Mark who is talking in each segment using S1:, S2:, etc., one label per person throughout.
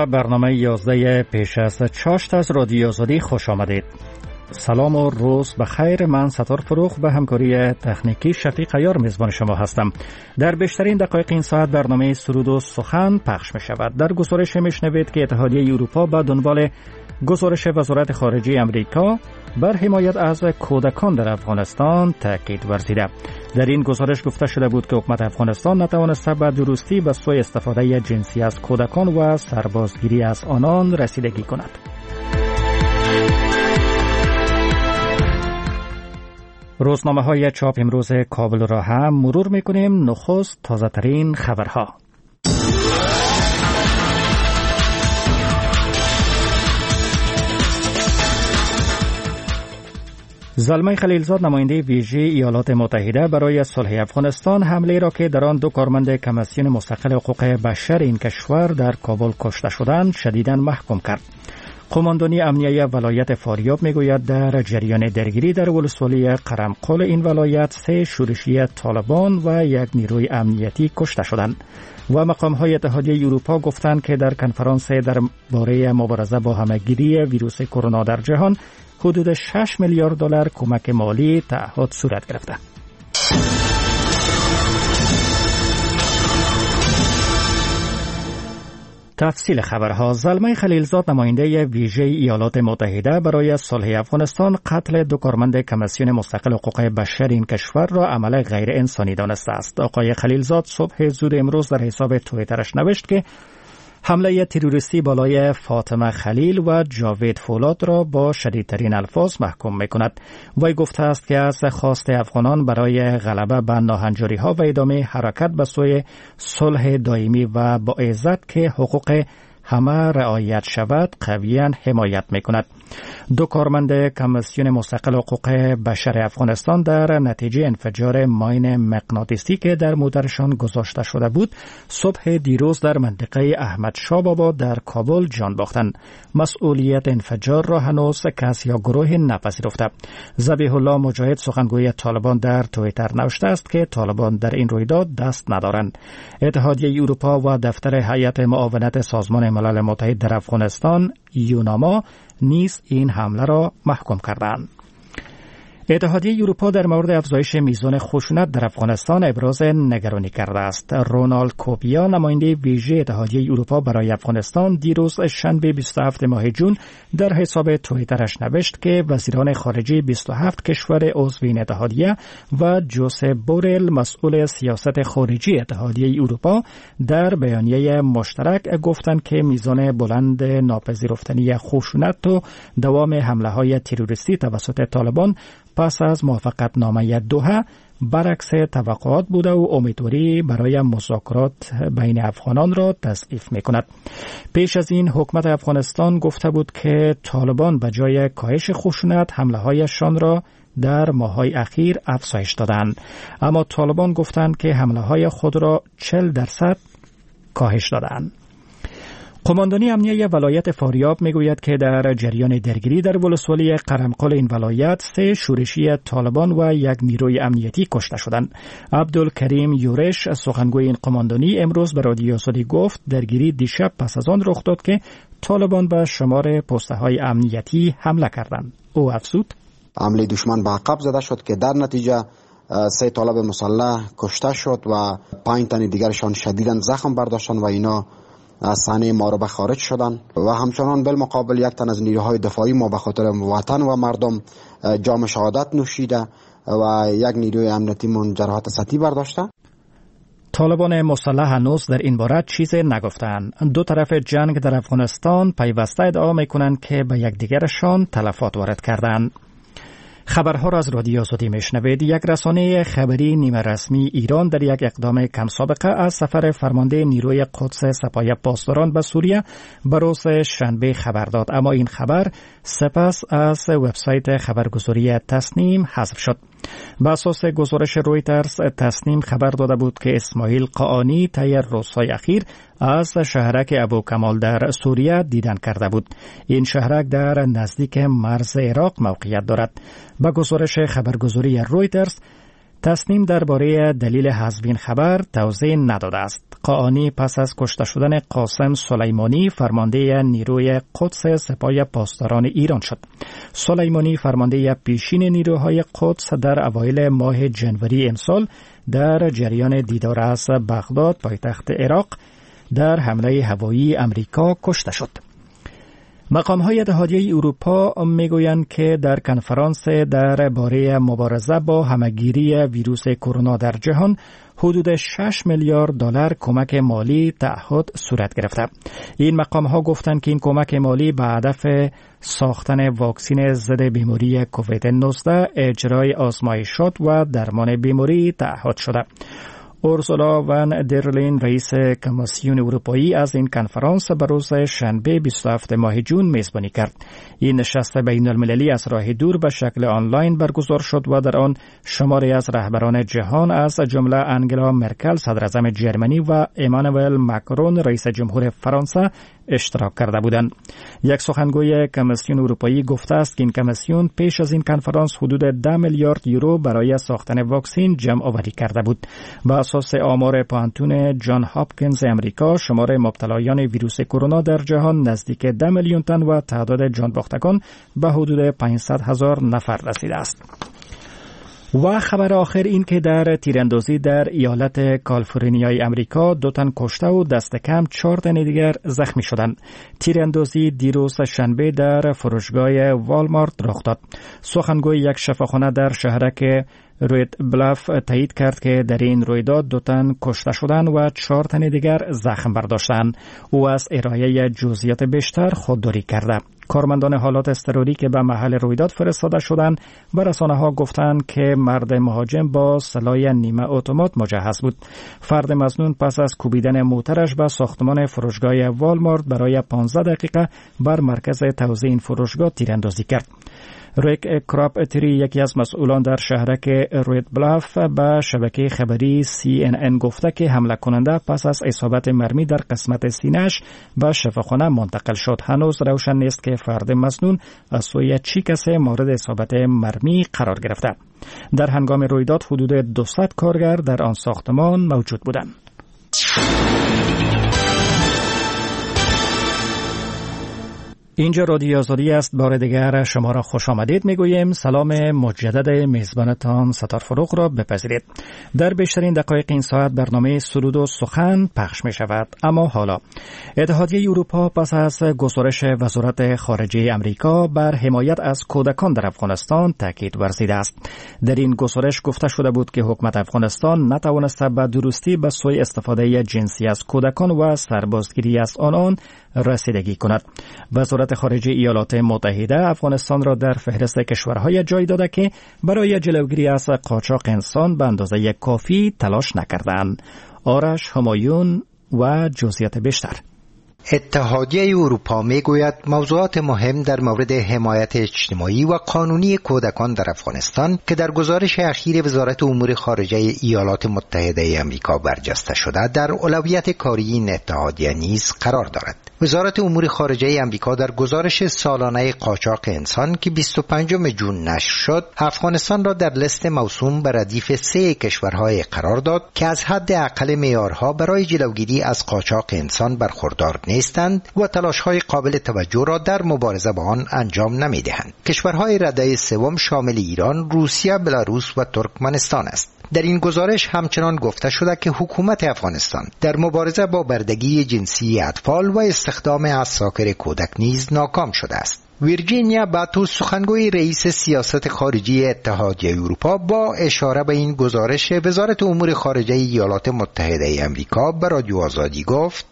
S1: به برنامه 11 پیش از چاشت از رادیو آزادی خوش آمدید. سلام و روز بخیر. من ستار فروخ به همکاری تکنیکی شفیق عیار میزبان شما هستم. در بیشترین دقایق این ساعت برنامه سرود و سخن پخش می شود. در گزارش میشنوید که اتحادیه اروپا به دنبال گزارش وزارت خارجه امریکا بر حمایت از کودکان در افغانستان تاکید ورزیده. در این گزارش گفته شده بود که حکومت افغانستان نتوانسته به درستی به سوی استفاده جنسی از کودکان و سربازگیری از آنان رسیدگی کند. روزنامه‌های چاپ امروز کابل را هم مرور می‌کنیم. نخست تازه‌ترین خبرها. زلمه خلیلزاد نماینده ویژه ایالات متحده برای صلح افغانستان حمله را که در آن دو کارمند کمیسیون مستقل حقوق بشر این کشور در کابل کشته شدند شدیداً محکوم کرد. قماندانی امنیه ولایت فاریاب میگوید در جریان درگیری در ولسوالی قرمقل این ولایت 3 شورشی طالبان و 1 نیروی امنیتی کشته شدند. و مقام‌های اتحادیه اروپا گفتند که در کنفرانس درباره مبارزه با همه‌گیری ویروس کرونا در جهان حدود 6 میلیارد دلار کمک مالی تعهد صورت گرفته. تفصیل خبرها. زلمه خلیلزاد نماینده ویژه ایالات متحده برای صلح افغانستان قتل 2 کارمند کمیسیون مستقل حقوق بشر این کشور را عمل غیر انسانی دانسته است. آقای خلیلزاد صبح زود امروز در حساب توییترش نوشت که حمله تروریستی بالای فاطمه خلیل و جاوید فولاد را با شدیدترین الفاظ محکوم می‌کند. وی گفته است که از خواست افغانان برای غلبه بر ناهنجاری‌ها و ادامه حرکت به سوی صلح دائمی و با عزت که حقوق همه رعایت شود قویاً حمایت می‌کند. 2 کارمند کمیسیون مستقل حقوق بشر افغانستان در نتیجه انفجار ماین مغناطیسی که در مادرشان گذاشته شده بود صبح دیروز در منطقه احمد شاه بابا در کابل جان باختند. مسئولیت انفجار را هنوز کس یا گروه نپذیرفته. ذبیح الله مجاهد سخنگوی طالبان در توییتر نوشته است که طالبان در این رویداد دست ندارند. اتحادیه اروپا و دفتر هیئت معاونت سازمان ملل متحد در افغانستان یوناما نیز این حمله را محکوم کردند. اتحادیه اروپا در مورد افزایش میزان خشونت در افغانستان ابراز نگرانی کرده است. رونالد کوبیا نماینده ویژه اتحادیه اروپا برای افغانستان دیروز شنبه 27 ماه جون در حساب توییترش نوشت که وزیران خارجه 27 کشور عضو این اتحادیه و جوزپ بورل مسئول سیاست خارجی اتحادیه اروپا در بیانیه مشترک گفتند که میزان بلند ناپذیرفتنی خشونت و دوام حمله‌های تروریستی توسط طالبان پس از موافقتنامه دوحه برعکس توقعات بوده و امیدواری برای مذاکرات بین افغانان را تضعیف می‌کند. پیش از این حکومت افغانستان گفته بود که طالبان به جای کاهش خشونت حمله‌هایشان را در ماه‌های اخیر افزایش دادند. اما طالبان گفتند که حمله‌های خود را 40% کاهش دادند. قماندانی امنیه ولایت فاریاب میگوید که در جریان درگیری در ولسوالی قرمقل این ولایت 3 شورشی طالبان و 1 نیروی امنیتی کشته شدند. عبدالکریم یورش سخنگوی این قماندانی امروز به رادیو آزادی گفت درگیری دیشب پس از آن رخ داد که طالبان به شمار پست‌های امنیتی حمله کردند. او افزود:
S2: حمله دشمن به عقب زده شد که در نتیجه 3 طالب مسلح کشته شد و 5 تن دیگرشان شدیداً زخم برداشتند و اینا از صحنه معرکه خارج شدند و همچنان بالمقابل 1 تن از نیروهای دفاعی ما به خاطر وطن و مردم جام شهادت نوشیده و 1 نیروی امنیتی من جراحت سطحی برداشته.
S1: طالبان مسلح هنوز در این باره چیزی نگفتند. 2 طرف جنگ در افغانستان پیوسته ادعا میکنند که به یکدیگرشان تلفات وارد کردند. خبرها را از رادیو آزادی میشنوید. یک رسانه خبری نیمه رسمی ایران در یک اقدام کم سابقه از سفر فرمانده نیروی قدس سپاه پاسداران به سوریه به روز شنبه خبر داد، اما این خبر سپس از وبسایت خبرگزاری تصنیم حذف شد. به اساس گزارش رویترز، تصنیم خبر داده بود که اسماعیل قاآنی طی روزهای اخیر از شهرک ابوکمال در سوریه دیدن کرده بود. این شهرک در نزدیک مرز عراق موقعیت دارد. به گزارش خبرگزاری رویترز، تصنیم درباره دلیل حذف این خبر توضیح نداده است. قاآنی پس از کشته شدن قاسم سلیمانی فرمانده نیروی قدس سپاه پاسداران ایران شد. سلیمانی فرمانده پیشین نیروهای قدس در اوایل ماه جنوری امسال در جریان دیدار از بغداد پایتخت عراق در حمله هوایی امریکا کشته شد. مقام‌های اتحادیه اروپا میگویند که در کنفرانس درباره مبارزه با همه‌گیری ویروس کرونا در جهان حدود 6 میلیارد دلار کمک مالی تعهد صورت گرفته. این مقام‌ها گفتند که این کمک مالی به هدف ساختن واکسن ضد بیماری کووید 19، اجرای آزمایشات و درمان بیماری تعهد شده. اورسولا ون درلین رئیس کمیسیون اروپایی از این کنفرانس به روز شنبه 27 ماه جون میزبانی کرد. این نشست بین المللی از راه دور به شکل آنلاین برگزار شد و در آن شماری از رهبران جهان از جمله انگلا مرکل صدراعظم جرمنی و امانوئل ماکرون رئیس جمهور فرانسه اشتراک کرده بودند. یک سخنگوی کمیسیون اروپایی گفته است که این کمیسیون پیش از این کنفرانس حدود 10 میلیارد یورو برای ساختن واکسن جمع آوری کرده بود. با اساس آمار پانتون جان هاپکینز امریکا، شمار مبتلایان ویروس کرونا در جهان نزدیک 10 میلیون تن و تعداد جان باختگان به حدود 500,000 نفر رسیده است. و خبر آخر این که در تیراندازی در ایالت کالیفرنیای امریکا 2 تن کشته و دست کم 4 تن دیگر زخمی شدند. تیراندازی دیروز شنبه در فروشگاه والمارت رخ داد. سخنگوی یک شفاخانه در شهرک رید بلاف تایید کرد که در این رویداد 2 تن کشته شدند و 4 تن دیگر زخم برداشتند. او از ارائه جزئیات بیشتر خودداری کرده. کارمندان حالات اضطراری که به محل رویداد فرستاده شدند به رسانه‌ها گفتند که مرد مهاجم با سلاح نیمه اتومات مجهز بود. فرد مظنون پس از کوبیدن موترش به ساختمان فروشگاه والمارت برای 15 دقیقه بر مرکز توزیع این فروشگاه تیراندازی کرد. ریک کراپتری یکی از مسئولان در شهرک رید بلاف به شبکه خبری CNN گفته که حمله کننده پس از اصابت مرمی در قسمت سینه‌اش به شفاخانه منتقل شد. هنوز روشن نیست که فرد مسنون از سوی چه کسی مورد اصابت مرمی قرار گرفته. در هنگام رویداد حدود 200 کارگر در آن ساختمان موجود بودند. اینجا رادیو آزادی است. بار دیگر شما را خوش آمدید میگوییم. سلام مجدد میزبانتان ستار فروغ را بپذیرید. در بیشترین دقایق این ساعت برنامه سرود و سخن پخش می شود. اما حالا اتحادیه اروپا پس از گزارش وزارت خارجه امریکا بر حمایت از کودکان در افغانستان تاکید ورزیده است. در این گزارش گفته شده بود که حکومت افغانستان نتوانسته به درستی به سوی استفاده جنسی از کودکان و سربازگیری از آنان رسیدگی کند. وزارت خارجه ایالات متحده افغانستان را در فهرست کشورهای جای داده که برای جلوگیری از قاچاق انسان به اندازه کافی تلاش نکردند. آرش همایون و جزئیات بیشتر.
S3: اتحادیه اروپا میگوید موضوعات مهم در مورد حمایت اجتماعی و قانونی کودکان در افغانستان که در گزارش اخیر وزارت امور خارجه ایالات متحده آمریکا برجسته شده در اولویت کاری این اتحادیه نیز قرار دارد. وزارت امور خارجه آمریکا در گزارش سالانه قاچاق انسان که 25 جون نشر شد، افغانستان را در لیست موسوم به ردیف 3 کشورهای قرار داد که از حد اقل معیارها برای جلوگیری از قاچاق انسان برخوردار نیستند و تلاش‌های قابل توجه را در مبارزه با آن انجام نمی‌دهند. کشورهای رده سوم شامل ایران، روسیه، بلاروس و ترکمنستان است. در این گزارش همچنان گفته شده که حکومت افغانستان در مبارزه با بردگی جنسی اطفال و استخدام عساکر کودک نیز ناکام شده است. ویرجینیا باتوس سخنگوی رئیس سیاست خارجی اتحادیه اروپا با اشاره به این گزارش وزارت امور خارجه ایالات متحده آمریکا به رادیو آزادی گفت: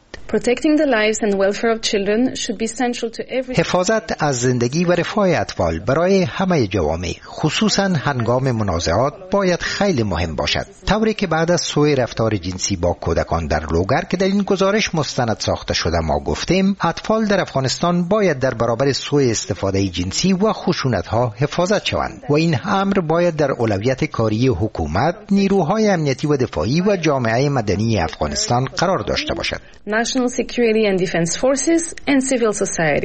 S3: حفاظت از زندگی و رفاه اطفال برای همه جوامع، خصوصا هنگام منازعات، باید خیلی مهم باشد. طوری که بعد از سوء رفتار جنسی با کودکان در لوگر که در این گزارش مستند ساخته شده ما گفتیم، اطفال در افغانستان باید در برابر سوء استفاده جنسی و خشونت‌ها حفاظت شوند و این امر باید در اولویت کاری حکومت، نیروهای امنیتی و دفاعی و جامعه مدنی افغانستان قرار داشته باشد.
S4: National Security and Defense Forces and Civil Society.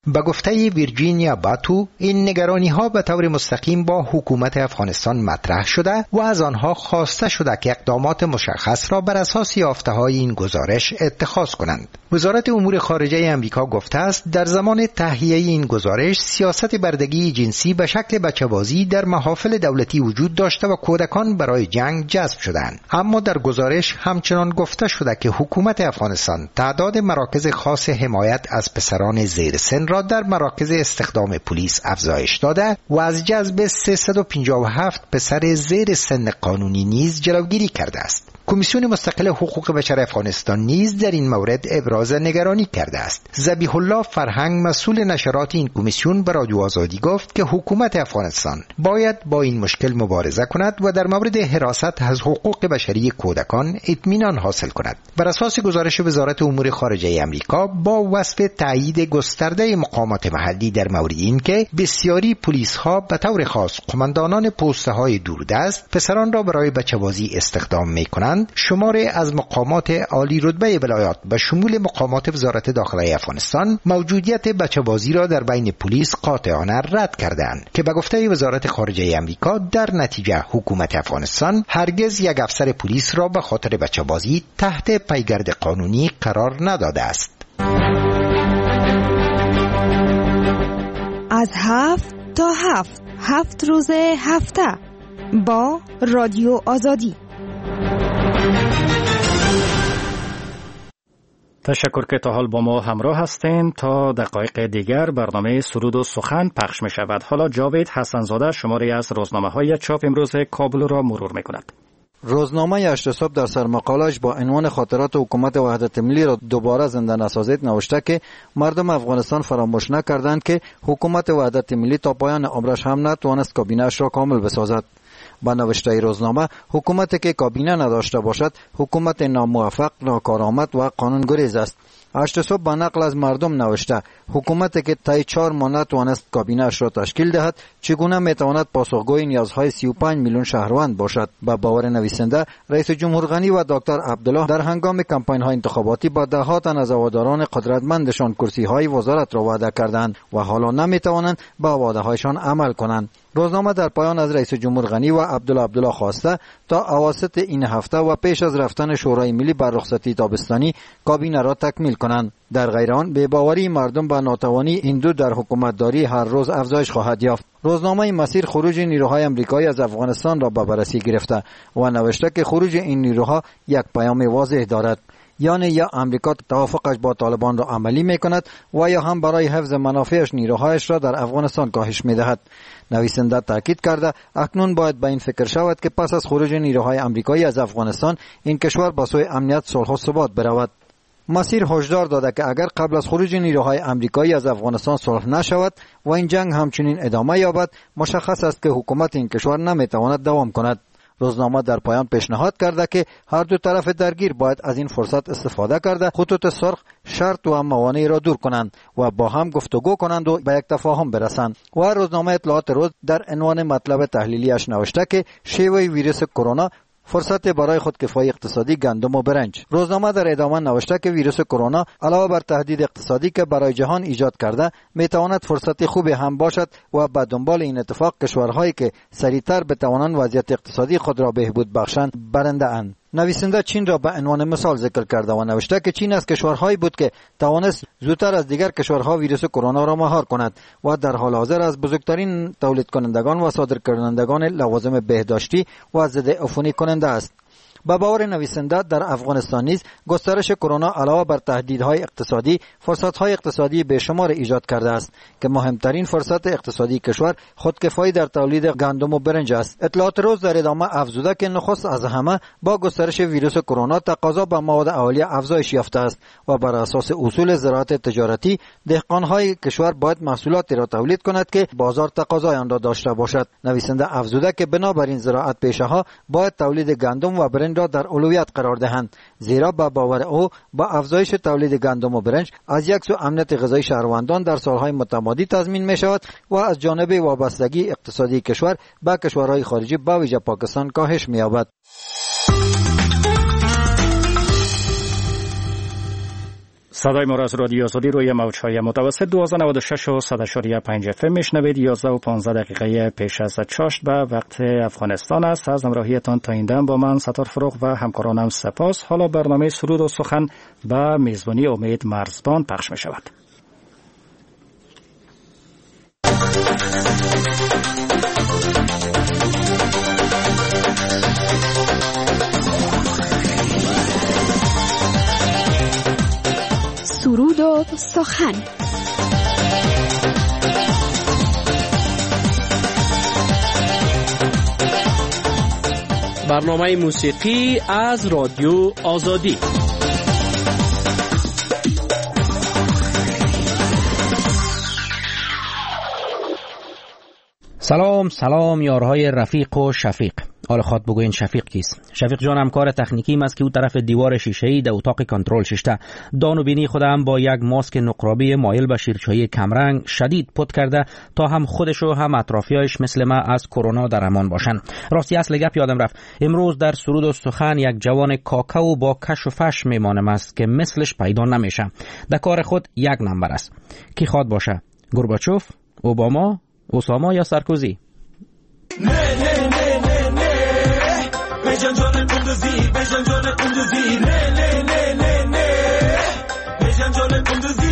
S3: به گفته ویرجینیا باتو، این نگرانی ها به طور مستقیم با حکومت افغانستان مطرح شده و از آنها خواسته شده که اقدامات مشخص را بر اساس یافته های این گزارش اتخاذ کنند. وزارت امور خارجه امریکا گفته است در زمان تهیه این گزارش سیاست بردگی جنسی به شکل بچه‌بازی در محافل دولتی وجود داشته و کودکان برای جنگ جذب شدند. اما در گزارش همچنان گفته شده که حکومت افغانستان تعداد مراکز خاص حمایت از پسران زیر سن را در مراکز استخدام پلیس افزایش داده و از جذب 357 پسر زیر سن قانونی نیز جلوگیری کرده است. کمیسیون مستقل حقوق بشر افغانستان نیز در این مورد ابراز نگرانی کرده است. ذبیح الله فرهنگ مسئول نشرات این کمیسیون به رادیو آزادی گفت که حکومت افغانستان باید با این مشکل مبارزه کند و در مورد حراست از حقوق بشری کودکان اطمینان حاصل کند. بر اساس گزارش وزارت امور خارجه آمریکا با وصف تایید گسترده مقامات محلی در مورد این که بسیاری پلیس ها به طور خاص قماندانان پست های دوردست پسران را برای بچه‌بازی استخدام می‌کنند، شماری از مقامات عالی رتبه ولایات به شمول مقامات وزارت داخله افغانستان موجودیت بچه‌بازی را در بین پلیس قاطعانه رد کردند که به گفته وزارت خارجه آمریکا در نتیجه حکومت افغانستان هرگز یک افسر پلیس را به خاطر بچه‌بازی تحت پیگرد قانونی قرار نداده است.
S4: از 7 تا 7 روز هفته با رادیو آزادی.
S1: تشکر که تا حال با ما همراه هستین. تا دقایق دیگر برنامه سرود و سخن پخش می شود. حالا جاوید حسنزاده شماری از روزنامه های چاپ امروز کابل را مرور می کند.
S5: روزنامه هشت صبح در سرمقالش با عنوان خاطرات حکومت وحدت ملی را دوباره زنده نسازید نوشته که مردم افغانستان فراموش نکردند که حکومت وحدت ملی تا پایان عمرش هم نتوانست کابینه‌اش را کامل بسازد. با نوشته روزنامه، حکومتی که کابینه نداشته باشد حکومت ناموفق، ناکارآمد و قانونگریز است. هشت صبح با نقل از مردم نوشته حکومتی که طی 4 ماه نتوانست کابینه‌اش را تشکیل دهد چگونه میتواند پاسخگوی نیازهای 35 میلیون شهروند باشد. با باور نویسنده، رئیس جمهور غنی و دکتر عبدالله در هنگام کمپاین‌های انتخاباتی با ده‌ها تن از هواداران قدرتمندشان کرسی‌های وزارت را وعده کردند و حالا نمیتوانند با وعده‌هایشان عمل کنند. روزنامه در پایان از رئیس جمهور غنی و عبدالله خواسته تا اواسط این هفته و پیش از رفتن شورای ملی بر رخصتی تابستانی کابینه را تکمیل کنند. در غیر آن بی‌باوری مردم به ناتوانی این دو در حکومتداری هر روز افزایش خواهد یافت. روزنامه مسیر خروج نیروهای آمریکایی از افغانستان را به بررسی گرفته و نوشته که خروج این نیروها یک پیام واضح دارد، یعنی یا امریکا توافقش با طالبان را عملی میکند و یا هم برای حفظ منافعش نیروهایش را در افغانستان کاهش میدهد. نویسنده تاکید کرده اکنون باید به این فکر شود که پس از خروج نیروهای آمریکایی از افغانستان این کشور به سوی امنیت، صلح و ثبات برود. مسیر هشدار داده که اگر قبل از خروج نیروهای آمریکایی از افغانستان صلح نشود و این جنگ همچنین ادامه یابد، مشخص است که حکومت این کشور نمیتواند دوام کند. روزنامه در پایان پیشنهاد کرده که هر دو طرف درگیر باید از این فرصت استفاده کرده خطوط سرخ، شرط و موانع را دور کنند و با هم گفتگو کنند و به یک تفاهم برسند. و روزنامه اطلاعات روز در عنوان مطلب تحلیلیش نوشته که شیوه ویروس کرونا فرصت برای خودکفایی اقتصادی گندم و برنج. روزنامه در ادامه نوشته که ویروس کرونا علاوه بر تهدید اقتصادی که برای جهان ایجاد کرده میتواند فرصت خوبی هم باشد و به دنبال این اتفاق کشورهایی که سریعتر بتوانند وضعیت اقتصادی خود را بهبود بخشند برنده اند. نویسنده چین را به عنوان مثال ذکر کرده و نوشته که چین از کشورهایی بود که توانست زودتر از دیگر کشورها ویروس کرونا را مهار کند و در حال حاضر از بزرگترین تولید کنندگان و صادر کنندگان لوازم بهداشتی و ضد عفونی کننده است. با باور نویسنده در افغانستان نیز گسترش کرونا علاوه بر تهدیدهای اقتصادی فرصتهای اقتصادی بیشمار ایجاد کرده است که مهمترین فرصت اقتصادی کشور خودکفایی در تولید گندم و برنج است. اطلاعات روز در ادامه افزوده که نخست از همه با گسترش ویروس کرونا تقاضا به مواد اولیه افزایش یافته است و بر اساس اصول زراعت تجارتی دهقانهای کشور باید محصولاتی را تولید کند که بازار تقاضای آن را داشته باشد. نویسنده افزوده که بنابراین زراعت پیشه‌ها باید تولید گندم و برنج را در اولویت قرار دهند، زیرا با باور او با افزایش تولید گندم و برنج از یک سو امنیت غذایی شهروندان در سالهای متمادی تضمین می شود و از جانب وابستگی اقتصادی کشور به کشورهای خارجی به ویژه پاکستان کاهش می یابد.
S1: صدای ما را از رادیو آزادی روی موج‌های متوسط 1296 و 100.5 FM میشنوید. 11 و 15 دقیقه پیش از چاشت به وقت افغانستان است. از همراهیتان تا این دم با من ستار فروغ و همکارانم سپاس. حالا برنامه سرود و سخن به میزبانی امید مرزبان پخش می شود.
S4: سرود و سخن.
S6: برنامه موسیقی از رادیو آزادی.
S7: سلام یارهای رفیق و شفیق. حالا خواد بگوین شفیق کیست؟ شفیق جان همکار تکنیکی است که او طرف دیوار شیشه‌ای در اتاق کنترل ششته. دان و بینی خودم با یک ماسک نقرابی مایل به شیرچایی کمرنگ شدید پد کرده تا هم خودش و هم اطرافیایش مثل ما از کرونا در امان باشن. راستی اصل گپ یادم رفت. امروز در سرود و سخن یک جوان کاکاو با کش و فش میمانم است که مثلش پیدا نمیشه. در کار خود یک نمبر است. کی خواد باشه؟ گورباچوف، اوباما، اوساما یا سارکوزی؟ بجان جان قندوزی بجان جان قندوزی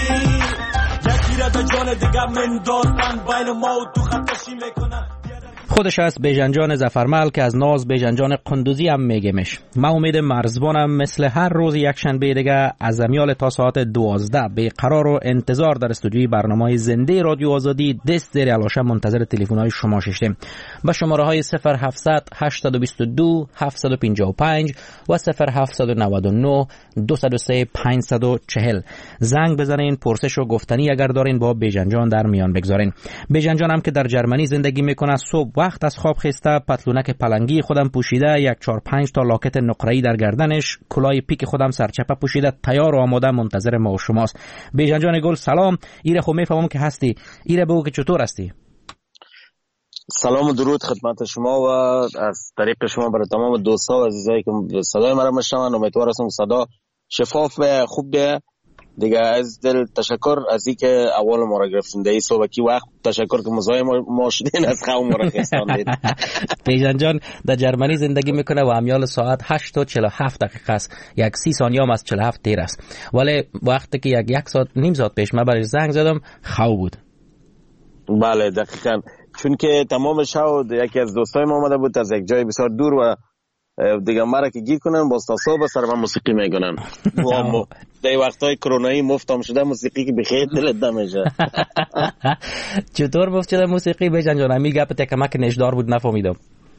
S7: یکی را تا جان دیگر من دارن بین ما و تو خطشی میکنن. خودش از بیژنجان ظفرمل که از ناز بیژنجان قندوزی هم میگمش. من امید مرزبانم مثل هر روز یک شنبه دیگه از امیال تا ساعت 12 به قرار و انتظار در استودیوی برنامه زنده رادیو آزادی دست زیر علاشه منتظر تلفن‌های شما ششتیم. با شماره‌های 0700 822 755 و 0799 203 540 زنگ بزنین، پرسش و گفتنی اگر دارین با بیژنجان در میان بگذارین. بیژنجان هم که در جرمنی زندگی میکنه، صبح وقت از خواب خسته پتلونک پلنگی خودم پوشیده، یک 4-5 تا لاکت نقره‌ای در گردنش، کلاه پیک خودم سرچپه پوشیده، تیار و آماده منتظر ما و شماست. بیژنجان گل سلام. ایره خو میفهمم که هستی. ایره بگو که چطور هستی؟
S8: سلام و درود خدمت شما و از طریق شما برای تمام دوستا و عزیزایی که صدای ما را میشنون. امیدوار هستم صدا شفاف و خوب بیه. دیگه از دل تشکر از این که اول ما را گرفتین در این صبحی وقت. تشکر که مزاحم ما شدین، از خواب ما را خستاندید.
S7: بیژن جان در جرمنی زندگی میکنه و امیال ساعت 8 و 47 دقیقه است. یک 30 ثانیه هم از 47 دیر است. ولی وقتی که یک ساعت نیم ساعت پیش من برای زنگ زدم خواب بود.
S8: بله دقیقاً، چون که تمام شب یکی از دوستای ما آمده بود از یک جای بسیار دور و دیگه مرا که گیر کنن باز تا صبح سر من موسیقی میگنن. در وقتای کرونایی مفتم شده موسیقی که بخیر دلت نمیشه.
S7: چطور مفت شده موسیقی بیژن جان؟ همین گپ تکمک نشدار بود نفهمیدم.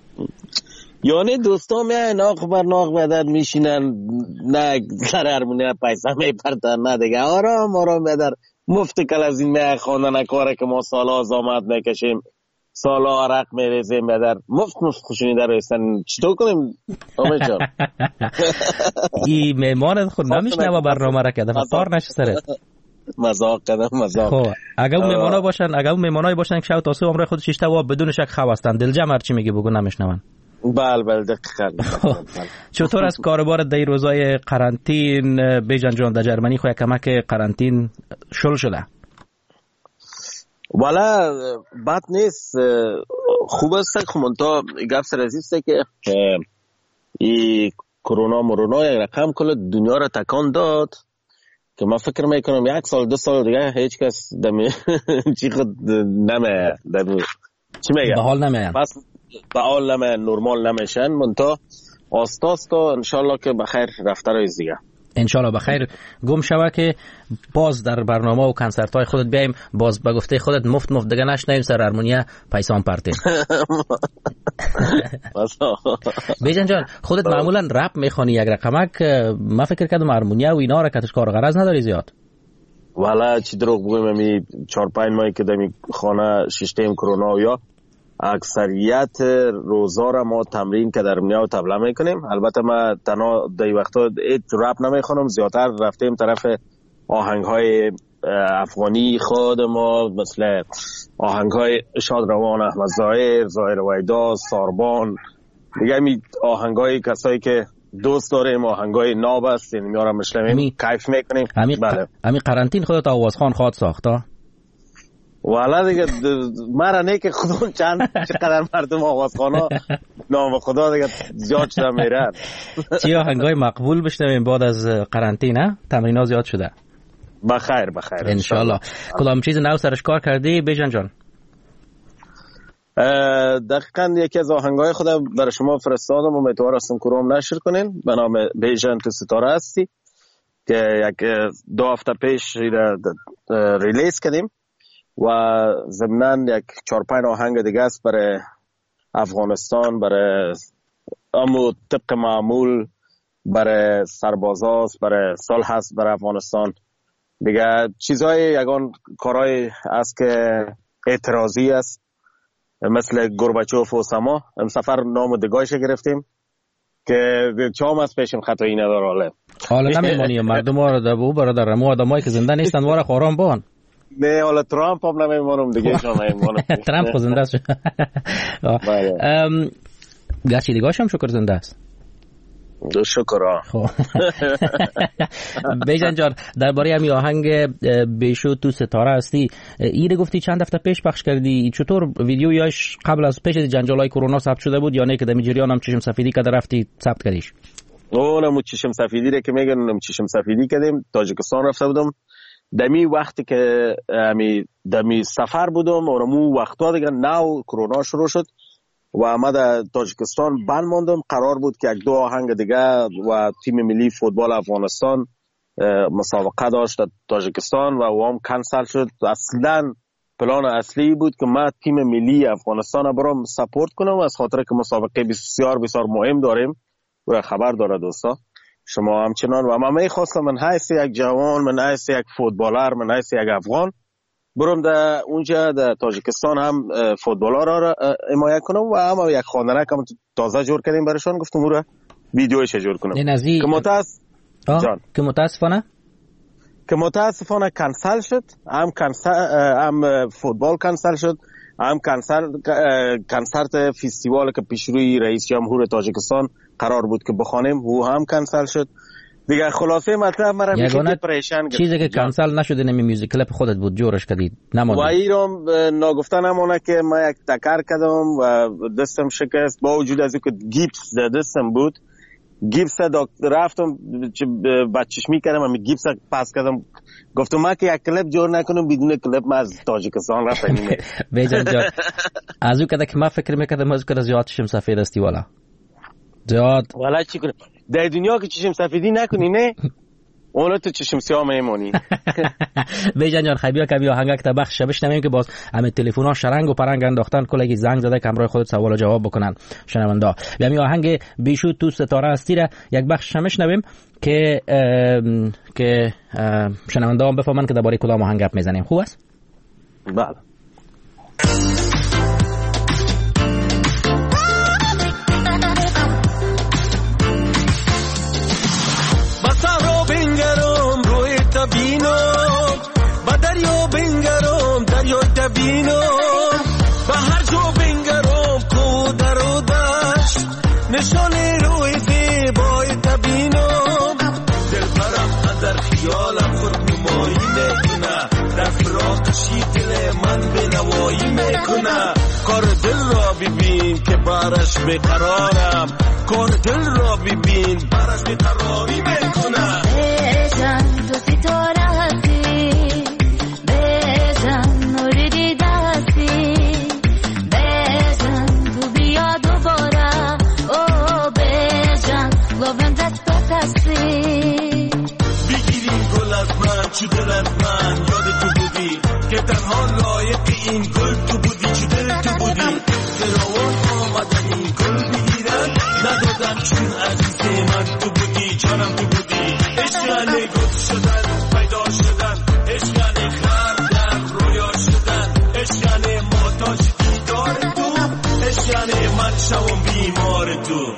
S8: یعنی دوستا میان ناق بدن میشینن، نه سر هرمونی پیسه میپرتن، نه دیگه آرام بدر مفت کل از این می خواندن کاره که ما سالا زامت میکشیم، سالا عرق میریزیم بدر مفت خوشونی در رستن. چطور کنیم امید جان؟
S7: این میمانت خود نمیشنه و برنامه را کده فتار نشه سرت.
S8: مزاق کدم مزاق.
S7: خب اگه اون میمانای باشن که شب تا صبح عمر خود شیشته و بدون شک خواستن دلجم هرچی میگی بگو نمیشنون.
S8: بله دقیقاً.
S7: چطور از کاربار در روزای قرنطین بیژن جان در جرمنی خو کمک قرنطین شروع شده؟
S8: والا بد نیست، خوب است. خمونتا گپ سر عزیزه که این کرونا یک رقم کل دنیا را تکان داد که من فکر میکنم 1 سال 2 سال دیگه هیچ کس چی خود نمه چی میگه
S7: به حال نمه
S8: پس به حال نمه نرمال نمیشن. منتا آستا انشالله که بخیر رفته رایز دیگه
S7: انشالله بخیر گم شوه که باز در برنامه و کنسرت های خودت بیایم، باز به گفته خودت مفت دیگه نشنیم سر هرمونیه پیسان پرتیم. بیژن جان خودت معمولا رپ میخوانی یک رقمک، من فکر کردم هرمونیه و اینا را کتش کار غرض نداری زیاد.
S8: والا چی دروغ بگویم، امی 4-5 ماهی که دمی خانه ششتیم کرونا یا اکثریت روزا را ما تمرین که در منیا و طبله میکنیم. البته ما تنها در وقتا رپ نمیخونم، زیادتر رفتیم طرف آهنگ های افغانی خود ما، مثل آهنگ های شادروان احمد ظاهر ویدا، ساربان، دیگه می آهنگ های کسایی که دوست داریم، آهنگای ناب است، یعنی میارا میشنویم، کیف میکنیم.
S7: بله همین قرنطین خودت آوازخوان خواد ساخته؟
S8: والا دیگه مرا نه که خودم چقدر مردم آوازخوانا نام خدا دیگه زیاد شده میرن.
S7: چی آهنگای مقبول بشنویم بعد از قرنطینه؟ تمرینات زیاد شده؟
S8: بخیر
S7: انشالله. کدام چیز نو سرش کار کردی بیژن جان؟
S8: دقیقاً یکی از آهنگای خودم برای شما فرستادم، امیدوار هستم کروم نشر کنین، به نام بیژن تو ستاره هستی که یک 2 هفته پیش ریلیز کردیم و ضمناً یک 4-5 آهنگ دیگه است برای افغانستان، برای امو طبق معمول برای سربازاست، برای صلح هست برای افغانستان دیگه. چیزهای یگان کارهای است که اعتراضی است، مثل گورباچوف و سما. ام سفر نام دگایش گرفتیم که چام از پیشم خطایی نداره.
S7: حالا نمیمونی مردم ها رو دبو برادر مو آدمایی که زنده نیستن واره خوران بان.
S8: نه حالا ترامپ هم نمیمونم دیگه، شما نمیمونم.
S7: ترامپ خود زنده است. گرچه دیگاش هم شکر زنده است.
S8: شکر.
S7: خب بیژن جان درباره همین آهنگ بیشو تو ستاره هستی، اینو گفتی چند هفته پیش پخش کردی، چطور ویدیویاش قبل از پیش جنجالای کرونا ثبت شده بود یا نه که در جریان هم چشم سفیدی که رفتی ثبت کردیش؟
S8: اونم چشم سفیدی را که میگن اونم چشم سفیدی کردیم، تاجیکستان رفته بودم دمی وقتی که دمی سفر بودم، اونمو وقتا دیگه نو کرونا شروع شد و ما در تاجیکستان بند ماندم. قرار بود که 1-2 آهنگ دیگه و تیم ملی فوتبال افغانستان مسابقه داشت در تاجیکستان و هم کنسل شد. اصلا پلان اصلی بود که ما تیم ملی افغانستان برام سپورت کنم، از خاطر که مسابقه بسیار بسیار مهم داریم و خبر داره دوستا شما همچنان. و من میخواستم من حیث یک جوان، من حیث یک فوتبالر، من حیث یک افغان برم در اونجا در تاجیکستان هم فوتبال‌ها را حمایت کنم و هم یک خانه که تازه جور کردیم برایشان، گفتم اون را ویدیوش جور کنم که متاسفانه کنسل شد. هم فوتبال کنسل شد، هم کنسرت فستیوال که پیش روی رئیس جمهور تاجیکستان قرار بود که بخوانیم او هم کنسل شد دیگه. خلاصه مطلب مرا میشه پریشان کرد.
S7: چیزی که کنسل نشده نمی میوزیک کلیپ خودت بود جورش کردید نمونده. و
S8: ایرام ناگفته نمونه که ما یک تکر کردم و دستم شکست، با وجود از اینکه گیپس دستم بود، گیپس رفتم بچشمی کردم و گیپس پاس کردم، گفتم ما که یک کلیپ جور نکنم بدون کلیپ ما از تاجیکستان رفتم.
S7: بیژن جان از اون که ما فکر میکردم از که زیاد چشم سفید استی زیاد
S8: والا چی کنم در دنیا که چشم سفیدی نکنی نه اون تو چشم سیاه میمونی.
S7: بیژن جان خیبیا کبیا آهنگک تا بخش بشنویم که باز همه تلفن‌ها شرنگ و پرنگ انداختن، کلی زنگ زده که همراه خودت سوال و جواب بکنن شنوندا. همین آهنگ بیشو تو ستاره هستی را یک بخش بشنویم که شنوندا هم بفهمن که درباره کدام آهنگ گپ میزنیم. خوب است؟
S8: بله.
S9: بینم با دریا بنگرم دریا بینم با هر جا بنگرم کو در و دشت نشان روی زیبای بینم دل برم در خیالم خود نمایی میکنه، در فراقشی دل من بنوایی میکنه. کار دل را ببین که برش بیقرارم، کار دل را ببین برش بیقراری میکنه. چو دلت من یاد تو بودی که تنها لایق این گل تو بودی، چو دل تو بودی دلاوان آمدن این گل بگیرن ندادن چون عزیز من تو بودی، جانم تو بودی. عشق یعنی گفت شدن پیدا شدن، عشق یعنی خردن رویا شدن، عشق یعنی محتاج دیدار تو، عشق یعنی من شوم بیمار تو.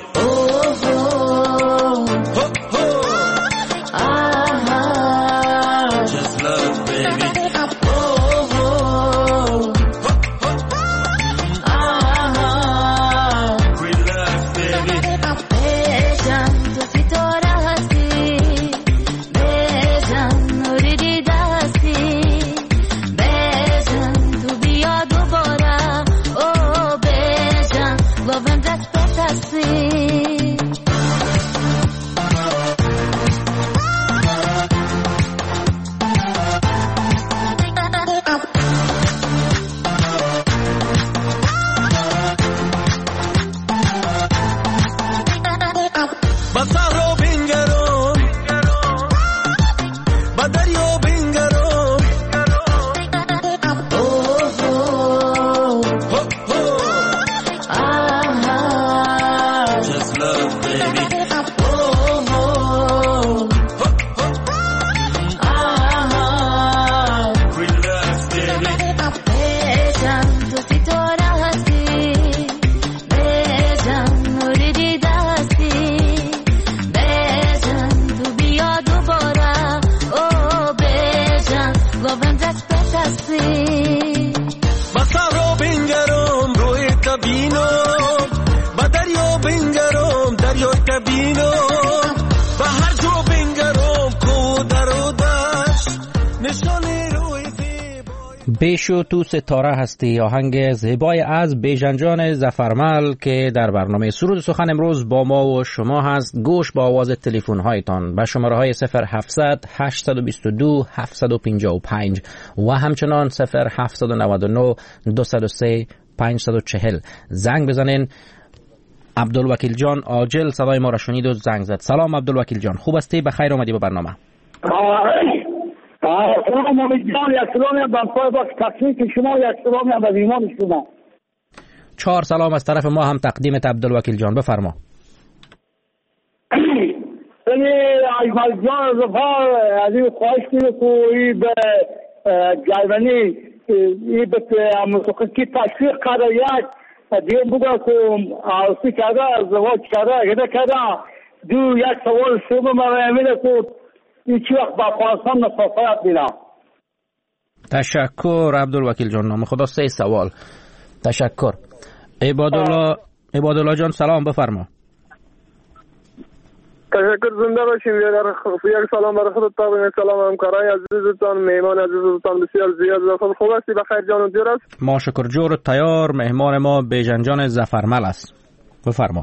S7: پیشو تو ستاره هستی، آهنگ زیبای از بیژنجان ظفرمل که در برنامه سرود سخن امروز با ما و شما هست. گوش با آواز تلفن هایتان به شماره های 0700 822 755 و همچنان 0799 203 540 زنگ بزنین. عبدالوکیل جان عاجل صدای ما را شنید و زنگ زد. سلام عبدالوکیل جان، خوب هستی؟ بخیر اومدی به برنامه.
S10: سلام امید جان، یک سلامی هم بنفای باش تقسیم شما، یک سلامی هم به ایمان شما.
S7: 4 سلام از طرف ما هم تقدیمت عبدالوکیل جان، بفرما.
S10: اجمل جان زفار از این خواهش کنه که این به جایبانی این به موسیقی تشویق کرده، یک دیگه بگه که عروسی کرده، ازدواج کرده، هده کرده. دو یک سوال شما میره که این چی وقت با افغانستان مسافرت میرم.
S7: تشکر عبدالوکیل جان، نام خدا. 3 سوال. تشکر. عبادالله جان سلام، بفرما.
S11: تشکر، زنده باشین. یک سلام برای خودتان و سلام همکارای عزیزتان، مهمان عزیزتان بسیار زیاد. خوب هستی؟ بخیر جان و جور است؟
S7: ما شکر جور تیار. مهمان ما بیژنجان ظفرمل است، بفرما.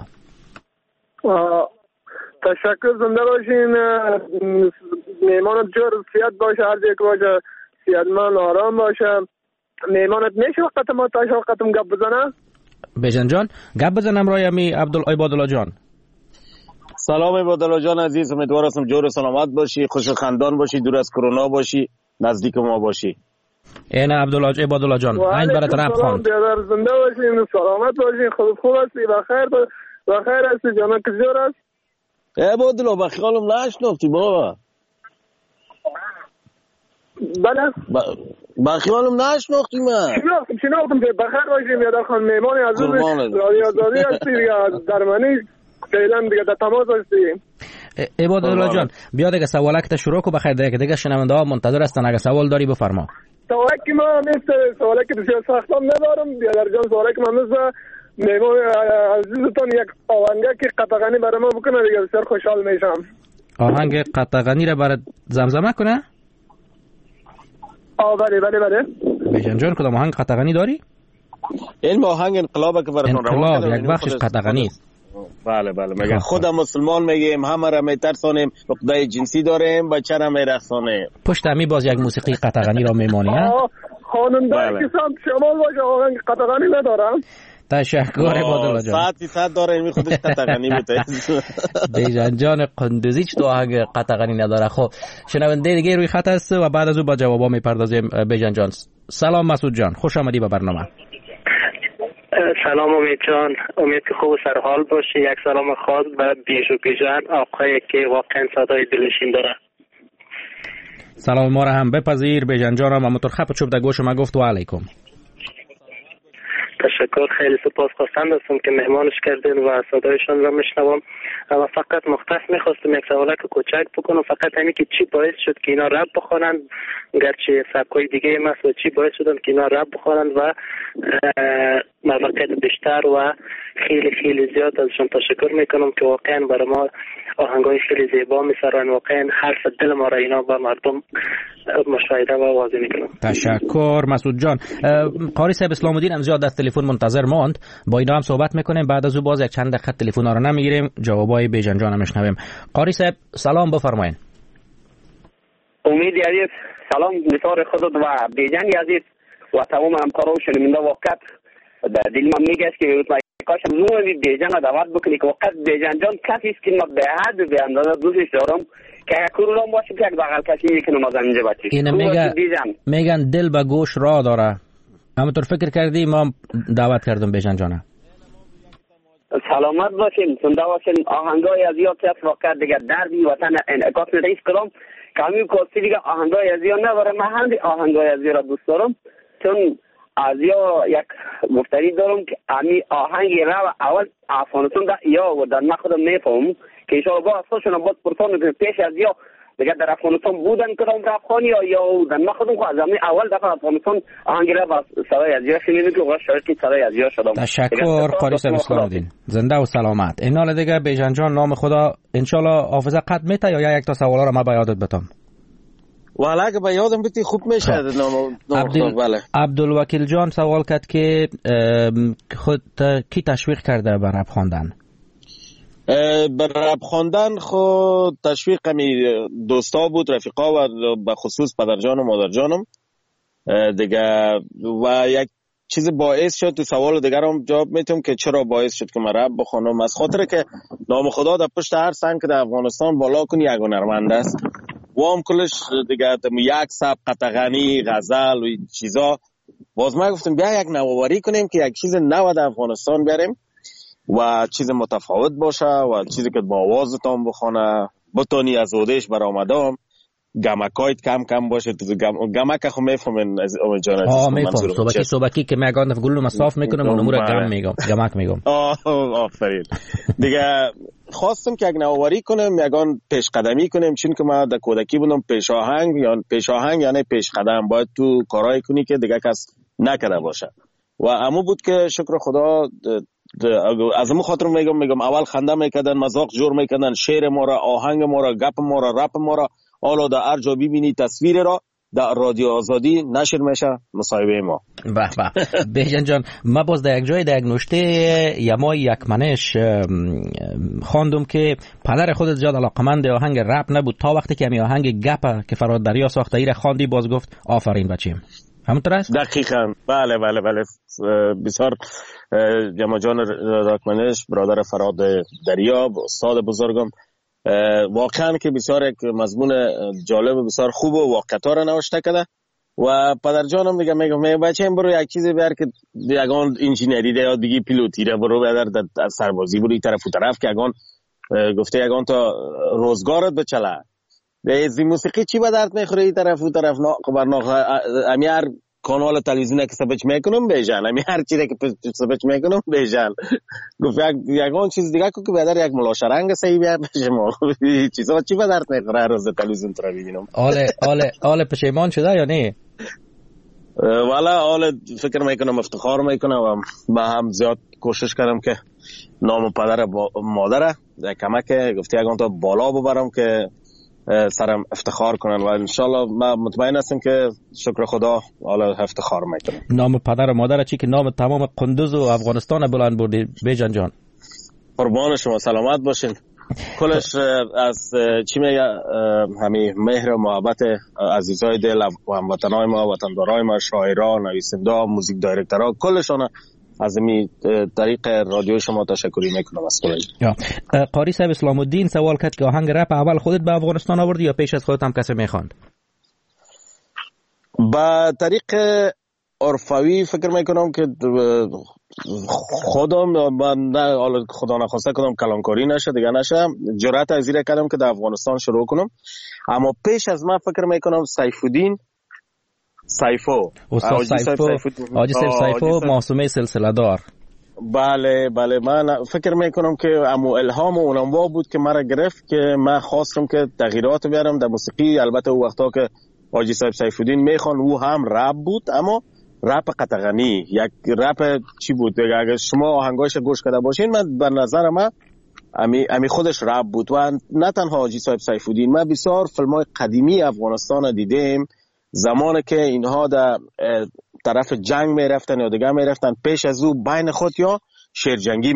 S11: تشکر، زنده باشین. مهمانت جور سیاد باشه، هر جایی که باشه سیادمان آرام باشه. مهمانت میشه وقت ما تاش وقتم گپ بزنه؟
S7: بیژنجان گپ بزنم رای امی عبدالله جان.
S8: سلام عبادالله جان عزیز، امیدوار هستم جور و سلامت باشی، خوش خندان باشی، دور از کرونا باشی، نزدیک ما باشی.
S7: این عبادالله جان این برات رپ خواند.
S11: بیادر زنده باشین، سلامت باشین، خوب هستی؟ بخیر هستی جانا؟ کجور است؟
S8: عبادالله بخیالم نشناختی بابا.
S11: بله
S8: بخیالم نشناختی من.
S11: شناختم که بخیر باشیم. بیادر خان مهمان عزیز رادیو آزادی هستی یا درمانی فعلا دیگه در تماس هستی.
S7: عبادالله جان بیا دیگه سوالک شروع کو، بخیر دیگه شنونده ها منتظر هستن. اگه سوال داری بفرما.
S11: سوالک ما مثل سوالک بسیار سختم ندارم بیادر جان. سوالک ما مثل مهمان عزیزتان یک آهنگه که قطغنی برای ما بکنه دیگه بسیار خوشحال میشم.
S7: آهنگ قطغنی را برای زمزمه کنه؟
S11: بله.
S7: بیژن کدام آهنگ قطغنی داری؟
S8: این آهنگ انقلابه که براتون روان
S7: کرده، یک بخشش قطغنی است.
S8: بله میگه خود مسلمان میگیم، همه را میترسانیم، عقده جنسی داریم، بچه را میرقصانیم.
S7: پشت همی باز یک موسیقی قطغنی را میمانی ها؟
S11: خاننده که سمت شمال باشه آهنگ قطغنی ندارم.
S7: تشکر عبادالله جان.
S8: 100% داره، این خودش قطغنی بوده.
S7: بیژن جان قندوزی تو آهنگ قطغنی نداره. خب شنونده دیگه روی خط است و بعد از او با جوابا میپردازیم. بیژن جان سلام. مسعود جان خوش آمدی به برنامه.
S12: سلام امید جان، امید که خوب سر حال باشی. یک سلام خاص به بیژن آقایی که واقعا صدای دلنشین داره.
S7: سلام ما را هم بپذیر. بیژن جان هم همونطور خپ چوب در گوش ما گفت و علیکم.
S12: تشکر، خیلی سپاسگزارم هستم که مهمانش کردین و صدایشان را میشنوم. و فقط مختص میخواستم یک سوالک کوچک بکنم، فقط همین که چی باعث شد که اینا رپ بخوانند، گرچه سبکای دیگه هم هست، و چی باعث شدن که اینا رپ بخوانند و موقعیت بیشتر و خیلی خیلی زیاد ازشون تشکر میکنم که واقعا برای ما آهنگای خیلی زیبا میسرن. واقعا حرف دل ما را اینا به مردم مشاهده و واضح میکنم.
S7: تشکر مسعود جان. قاری صاحب اسلام الدین هم زیاد از تلفن منتظر ماند، با اینا هم صحبت میکنیم، بعد از او باز یک چند دقیقه تلفن ها رو نمیگیریم، جوابای بیژن جان هم میشنویم. قاری صاحب سلام بفرمایید.
S13: امید عزیز سلام بسیار خودت و بیژن عزیز و تمام همکارا و شنونده. وقت در دل من میگه که کاش نوعی بیژن را دعوت بکنی که وقت بیژن جان کسی است که ما به حد به اندازه دوستش دارم که کورولام باشه که یک بغل کسی میکنه ما زنجه بچه.
S7: اینه میگن دل به گوش را داره. همونطور فکر کردی ما دعوت کردم بیژن جانه.
S13: سلامت باشین، زنده باشین. آهنگای از یا کس واقعا دیگه دردی وطن انعکاس میده ایست کلام که همین کاستی دیگه آهنگای از یا نباره. من هم آهنگای از یا را دوست دارم چون از یا یک مفتری دارم که امی آهنگی را اول افغانستان در یا و در من خودم میفهم که ایشالا با اصلاشون باید پرسان پیش از یا دیگه در افغانستان بودن کدام رفخانی یا در من خودم خواهد امی اول دفعه افغانستان آهنگی را با صدای از یا شنیدم که وقت شاید که صدای از یا شدم.
S7: تشکر قاری صاحب اسلام الدین، زنده و سلامت. این حال دیگه بیژن جان نام خدا انشالله حافظه قد میته یا یک تا سوالا را ما به یادت بتم.
S8: والا اگه به یادم بیتی خوب میشه.
S7: بله. عبدالوکیل جان سوال کرد که خود کی تشویق کرده به رپ خواندن؟
S8: به رپ خواندن خود تشویق کمی دوستا بود، رفیقا و به خصوص پدرجان و مادرجانم دیگه. و یک چیز باعث شد، تو سوال دیگر هم جواب میتونم که چرا باعث شد که من رپ بخونم. از خاطر که نام خدا در پشت هر سنگ که در افغانستان بالا کنی یک هنرمند است. وام کلش دیگه یک سب قطغنی غزل و چیزا. باز ما گفتم بیا یک نوآوری کنیم که یک چیز نو در افغانستان بیاریم و چیز متفاوت باشه و چیزی که با آوازتون بخونه بتونی از اودش برآمدم. گمکایت کم باشه. گمک خو میفهمن از اون جان
S7: میفهم صبحی که میگن گلو مساف میکنم اون امور گم میگم گمک میگم.
S8: آفرین. دیگه خواستم که یک نوآوری کنم، یگان پیش قدمی کنم، چون که ما در کودکی بودم پیش آهنگ یعنی پیش قدم باید تو کارای کنی که دیگه کس نکرده باشه. و امو بود که شکر خدا از امو خاطر میگم اول خنده میکردن، مذاق جور میکردن، شعر ما را، آهنگ ما را، گپ ما را، رپ ما را. حالا در هر جا ببینی تصویر را در رادیو آزادی نشر میشه مصاحبه ما.
S7: به بیژن جان، ما باز در یک جای در یک نوشته یما یک منش خواندم که پدر خودت زیاد علاقمند آهنگ رپ نبود تا وقتی که می آهنگ گپ که فراد دریا ساخته ای را خواندی باز گفت آفرین بچیم. همونطور است؟
S8: دقیقاً. بله بسیار یما جان راکمنش برادر فراد دریا استاد بزرگم واقعا که بسیار یک مضمون جالب و بسیار خوب و واقعیت را نوشته کرده. و پدر جانم میگم بچه‌م برو یک چیزی بیار که یگان انجینری ده یا دیگه پیلوتی را برو بیار در سربازی برو این طرف و طرف که یگان گفته یگان تا روزگارت بچله. از موسیقی چی به درد میخوره این طرف و طرف امیار کانال تلویزیون که سبچ میکنم بیجان امی هر چیزی که سبچ میکنم بیجان. گفت یگان چیز دیگه که بیادر یک ملاشرنگ صحیح بیاد شما چیزا چی به درد میخوره هر روز تلویزیون تو ببینم.
S7: آله پشیمان شده یا نه؟
S8: والا آله فکر میکنم افتخار میکنم و با هم زیاد کوشش کردم که نام پدر مادر کمک گفتی یگان تا بالا ببرم که سرم افتخار کنن و انشالله من مطمئن هستم که شکر خدا حالا افتخار میکنم.
S7: نام پدر و مادر چی که نام تمام قندوز و افغانستان بلند بردی بیژن جان؟
S8: قربان شما، سلامت باشین. کلش از چی میگه همین مهر و محبت عزیزای دل و هموطنای ما، وطندارای ما، شاعران، نویسنده، موزیک دایرکتورها، کلشون از این طریق رادیو شما تشکری میکنم از خودم.
S7: قاری صاحب اسلام الدین سوال کرد که آهنگ رپ اول خودت به افغانستان آوردی یا پیش از خودت هم کسی میخواند؟
S8: با طریق عرفوی فکر میکنم که خودم من خدا نخواسته کدام کلانکاری نشه دیگه نشه جرأت از این کردم که در افغانستان شروع کنم. اما پیش از من فکر میکنم سیفالدین سیفو
S7: حاجی سیفو معصومه سلسله دار.
S8: بله من فکر میکنم که امو الهام اونم بود که مرا گرفت که من خواستم که تغییرات بیارم در موسیقی. البته او وقتا که حاجی سیفالدین میخوان او هم رپ بود اما رپ قطغنی، یک رپ چی بود اگر شما آهنگاش گوش کرده باشین من به نظر من امی خودش رپ بود. و نه تنها حاجی سیفالدین، من بسیار فیلم‌های قدیمی افغانستان دیدم زمانی که اینها در طرف جنگ میرفتن یا دیگه میرفتن پیش از او بین خود یا شیرجنگی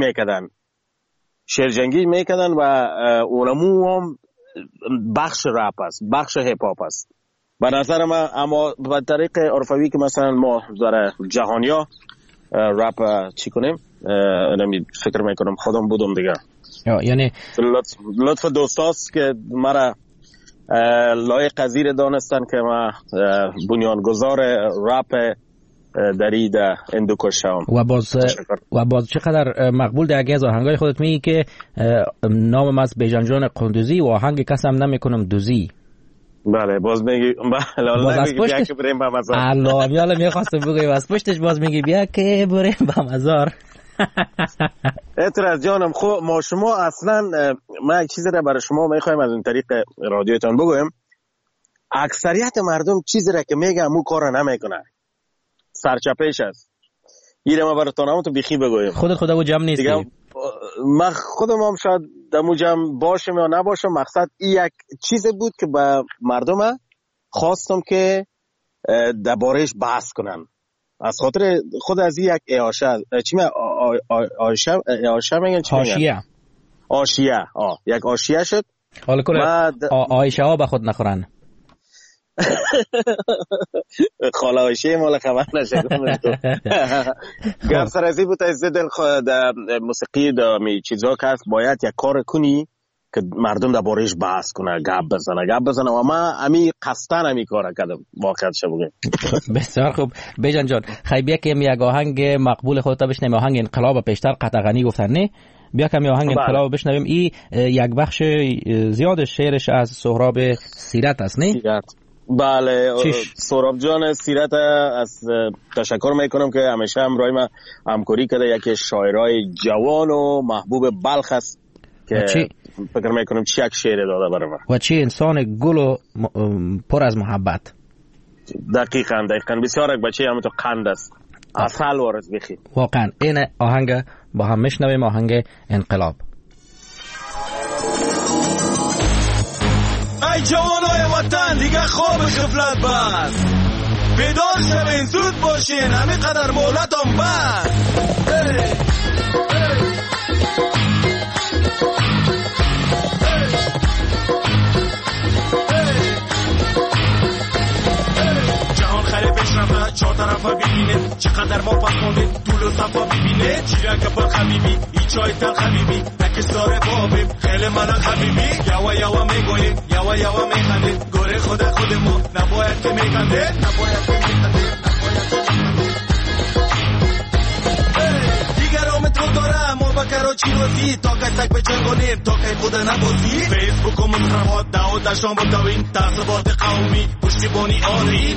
S8: میکردن و اونمو هم بخش رپ است، بخش هیپ هاپ است به نظر من. اما به طریق عرفوی که مثلا ما در جهانیا رپ چی کنیم فکر میکنم خودم بودم دیگه.
S7: یعنی
S8: لطف دوستاست که مرا لایق قدیر دانستن که ما بنیانگذار رپ دری در اندوکش شوم.
S7: و باز چقدر مقبول در اگه از آهنگای خودت میگی که نامم از بیژن جان قندوزی و آهنگ کسم نمیکنم دوزی.
S8: بله باز میگی بیا که بریم به مزار.
S7: الله میخواستم بگویم از پشتش باز میگی بیا که بریم به مزار.
S8: اعتراض جانم خب ما شما اصلا من یک چیزی را برای شما میخوایم از این طریق رادیوتان بگویم. اکثریت مردم چیزی را که میگه همون کار را نمیکنه، سرچپش است. این ما برای تانم تو بیخی بگویم
S7: خودت و جمع نیستی.
S8: من خودم هم شاید در جمع باشم یا نباشم، مقصد این یک چیز بود که به مردم خواستم که دربارهش بحث کنم. از خاطر خود از یک اعاشه چی میگن اعاشه میگن چی میگن آشیه یک آشیه شد.
S7: حالا کل آیشه ها به خود نخورن.
S8: خاله آیشه مال خبر نشه. گفت سرازی بود از دل موسیقی می چیزا که هست باید یک کار کنی که مردم در بارش بحث کنه، گپ بزنه و ما امی قصدن امی کار کردم واقعا شو بگیم.
S7: بسیار خوب بیژن جان، خیلی که یک آهنگ مقبول خودت بشنویم، آهنگ انقلاب پیشتر قطع غنی گفتن نه، بیا کمی آهنگ انقلاب بشنویم. این یک بخش زیاد شعرش از سهراب سیرت است نه؟
S8: بله سهراب جان سیرت از تشکر میکنم که همیشه همراه ما همکاری کرده. یکی شاعرای جوان و محبوب بلخ است که فکر میکنم چی یک شعر داده برای من و
S7: چی انسان گل و پر از محبت.
S8: دقیقاً بسیار یک بچه همون تو قند است، اصل وارد بخی.
S7: واقعا این آهنگ با هم میشنویم، آهنگ انقلاب.
S9: ای جوانای وطن دیگه خواب غفلت بس، بیدار شوین زود باشین، همین قدر مهلتم بس. جهان خیلی پیش رفته، چهار طرفه ببینه چقدر ما پس موندیم، طول و صفا ببینه چیرک پر خبیبی، ای چای تل خبیبی، نکش داره بابیم خیلی من خبیبی، یوا میگویم یوا میخندیم، گوره خودمون نباید که میکنده. دیگرام تو داره ما بکر و چیروزی، تا که تک به جنگونیم تا که خود نبازی، فیسبوک و مصرفات دعوت دشان بودوین، تعصبات قومی پشتیبانی آنین،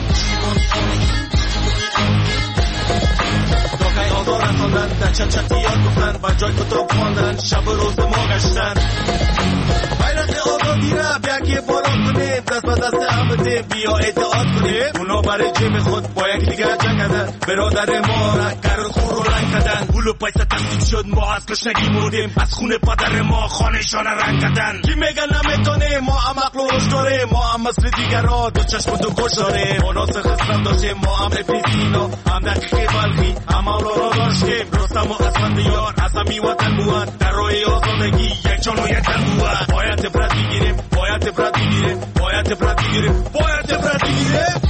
S9: تا که آزار رساندن در چت یاد گفتن و جای کتاب خواندن، شب و روز ما گشتن. بیرق آزادی را بیا که بارا کنیم، دست به دست هم بدیم، بیا اعتقاد کنیم. اونا برای جیم خود با یک دیگر جنگ کردن، برادر ما را گر خور رو رنگ کردن. پول پیسه تقسیم شد ما از گشنگی مردیم، از خون پدر ما خانهشان رنگ کردن. کی میگن نمیتونیم ما هم عقل و روش داریم، ما هم مثل دیگر را دو چشم و دو گوش داریم. ما ناصر خسرم داشتیم، ما هم ابلیسینا، هم دقیقی بلخی، هم اولا را داشتیم. رستم و اسفندیار از همی وطن بود، در راه آزادگی یک جان و یک تن بود. باید عبرت بگیریم، باید عبرت بگیریم، باید عبرت بگیریم، باید عبرت بگیریم.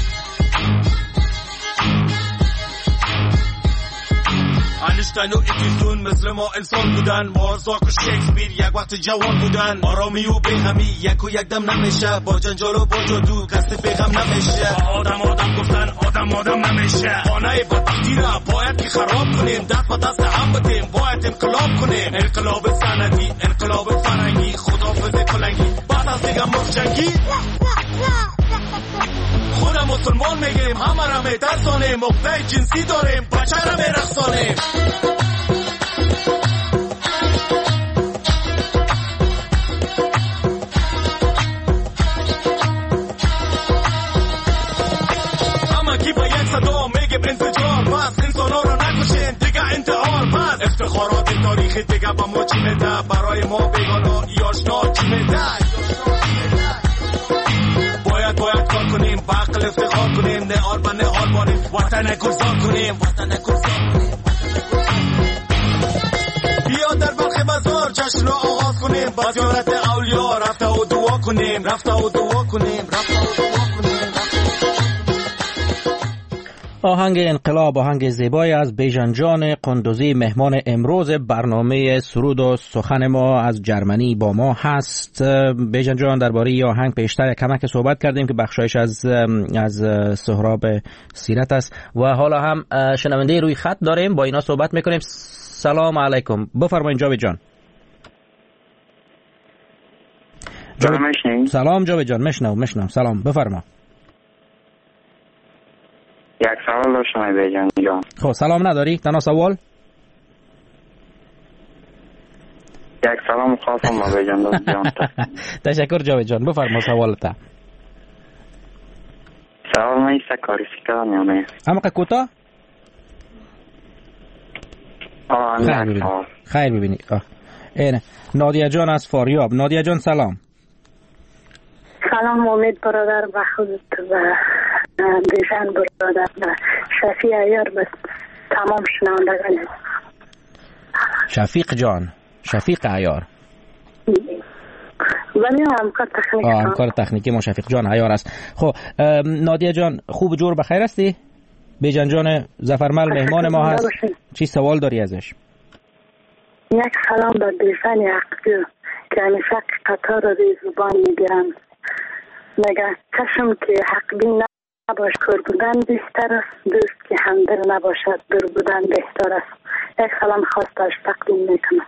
S9: اینشتین و ادیسون مثل ما انسان بودن، مارزاک و شکسپیر یک وقت جوان بودن. آرامی و بیغمی یک و یک دم نمیشه، با جنجال و با جادو قصد بیغم نمیشه. آدم گفتن آدم نمیشه. خانه بدبختی را باید که خراب کنیم، دست با دست هم بدیم، باید انقلاب کنیم. انقلاب سنتی، انقلاب فرنگی، خدافظ کلنگی، بعد از دیگه مفجنگی. خودم مسلمان میگیم، همه را میترسانیم، مقطع جنسی داریم، بچه را میرخصانیم. همه کی با یک صدا میگیم انفجار، پس انسان ها را نکشین دیگه انتحار. پس افتخارات تاریخی دیگه با ما چی میده، برای ما بیگانا یاشنا چی میده. باید کار کنیم، با عقل افتخار کنیم، نه آلمان نه آلمانیم، وطن گلزار کنیم. بیا در بلخ بازار جشن را آغاز کنیم، با زیارت اولیا رفته و دعا کنیم.
S7: آهنگ انقلاب، آهنگ زیبایی از بیژن جان قندوزی، مهمان امروز برنامه سرود و سخن ما از جرمنی با ما هست. بیژن جان درباره این آهنگ پیشتر کمک صحبت کردیم که بخشایش از سهراب سیرت است و حالا هم شنونده روی خط داریم، با اینا صحبت میکنیم. سلام علیکم، بفرمایید جاوید جان. سلام جاوید جان، میشنم. سلام، بفرما.
S14: یک سوال داشتم بیژن جان.
S7: خب سلام نداری؟ تنها سوال؟
S14: یک سلام خواستم ما بیژن جان.
S7: تشکر جاوید جان، بفرما سوالت.
S14: سوال من ایسته کاری سکرم یا نه؟
S7: اما که کوتا؟ خیر ببینی. اینه نادیا جان از فاریاب. نادیا جان سلام.
S15: سلام امید برادر و خودت و بیژن برادر و شفیع عیار به تمام شنوندگان.
S7: شفیق عیار
S15: ولی همکار
S7: تکنیکی ما شفیق جان عیار است. خب نادیه جان خوب جور بخیر هستی؟ بیژن جان ظفرمل مهمان ما هست. چی سوال داری ازش؟
S15: یک سلام به بیژن یقجو که همیشه قطار رو زبان میگیرم. مگه چشم که حق بین نباش کار بودن بهتر است، دوست که همدل نباشد دور بودن بهتر است. یک سلام خواستش تقدیم میکنم.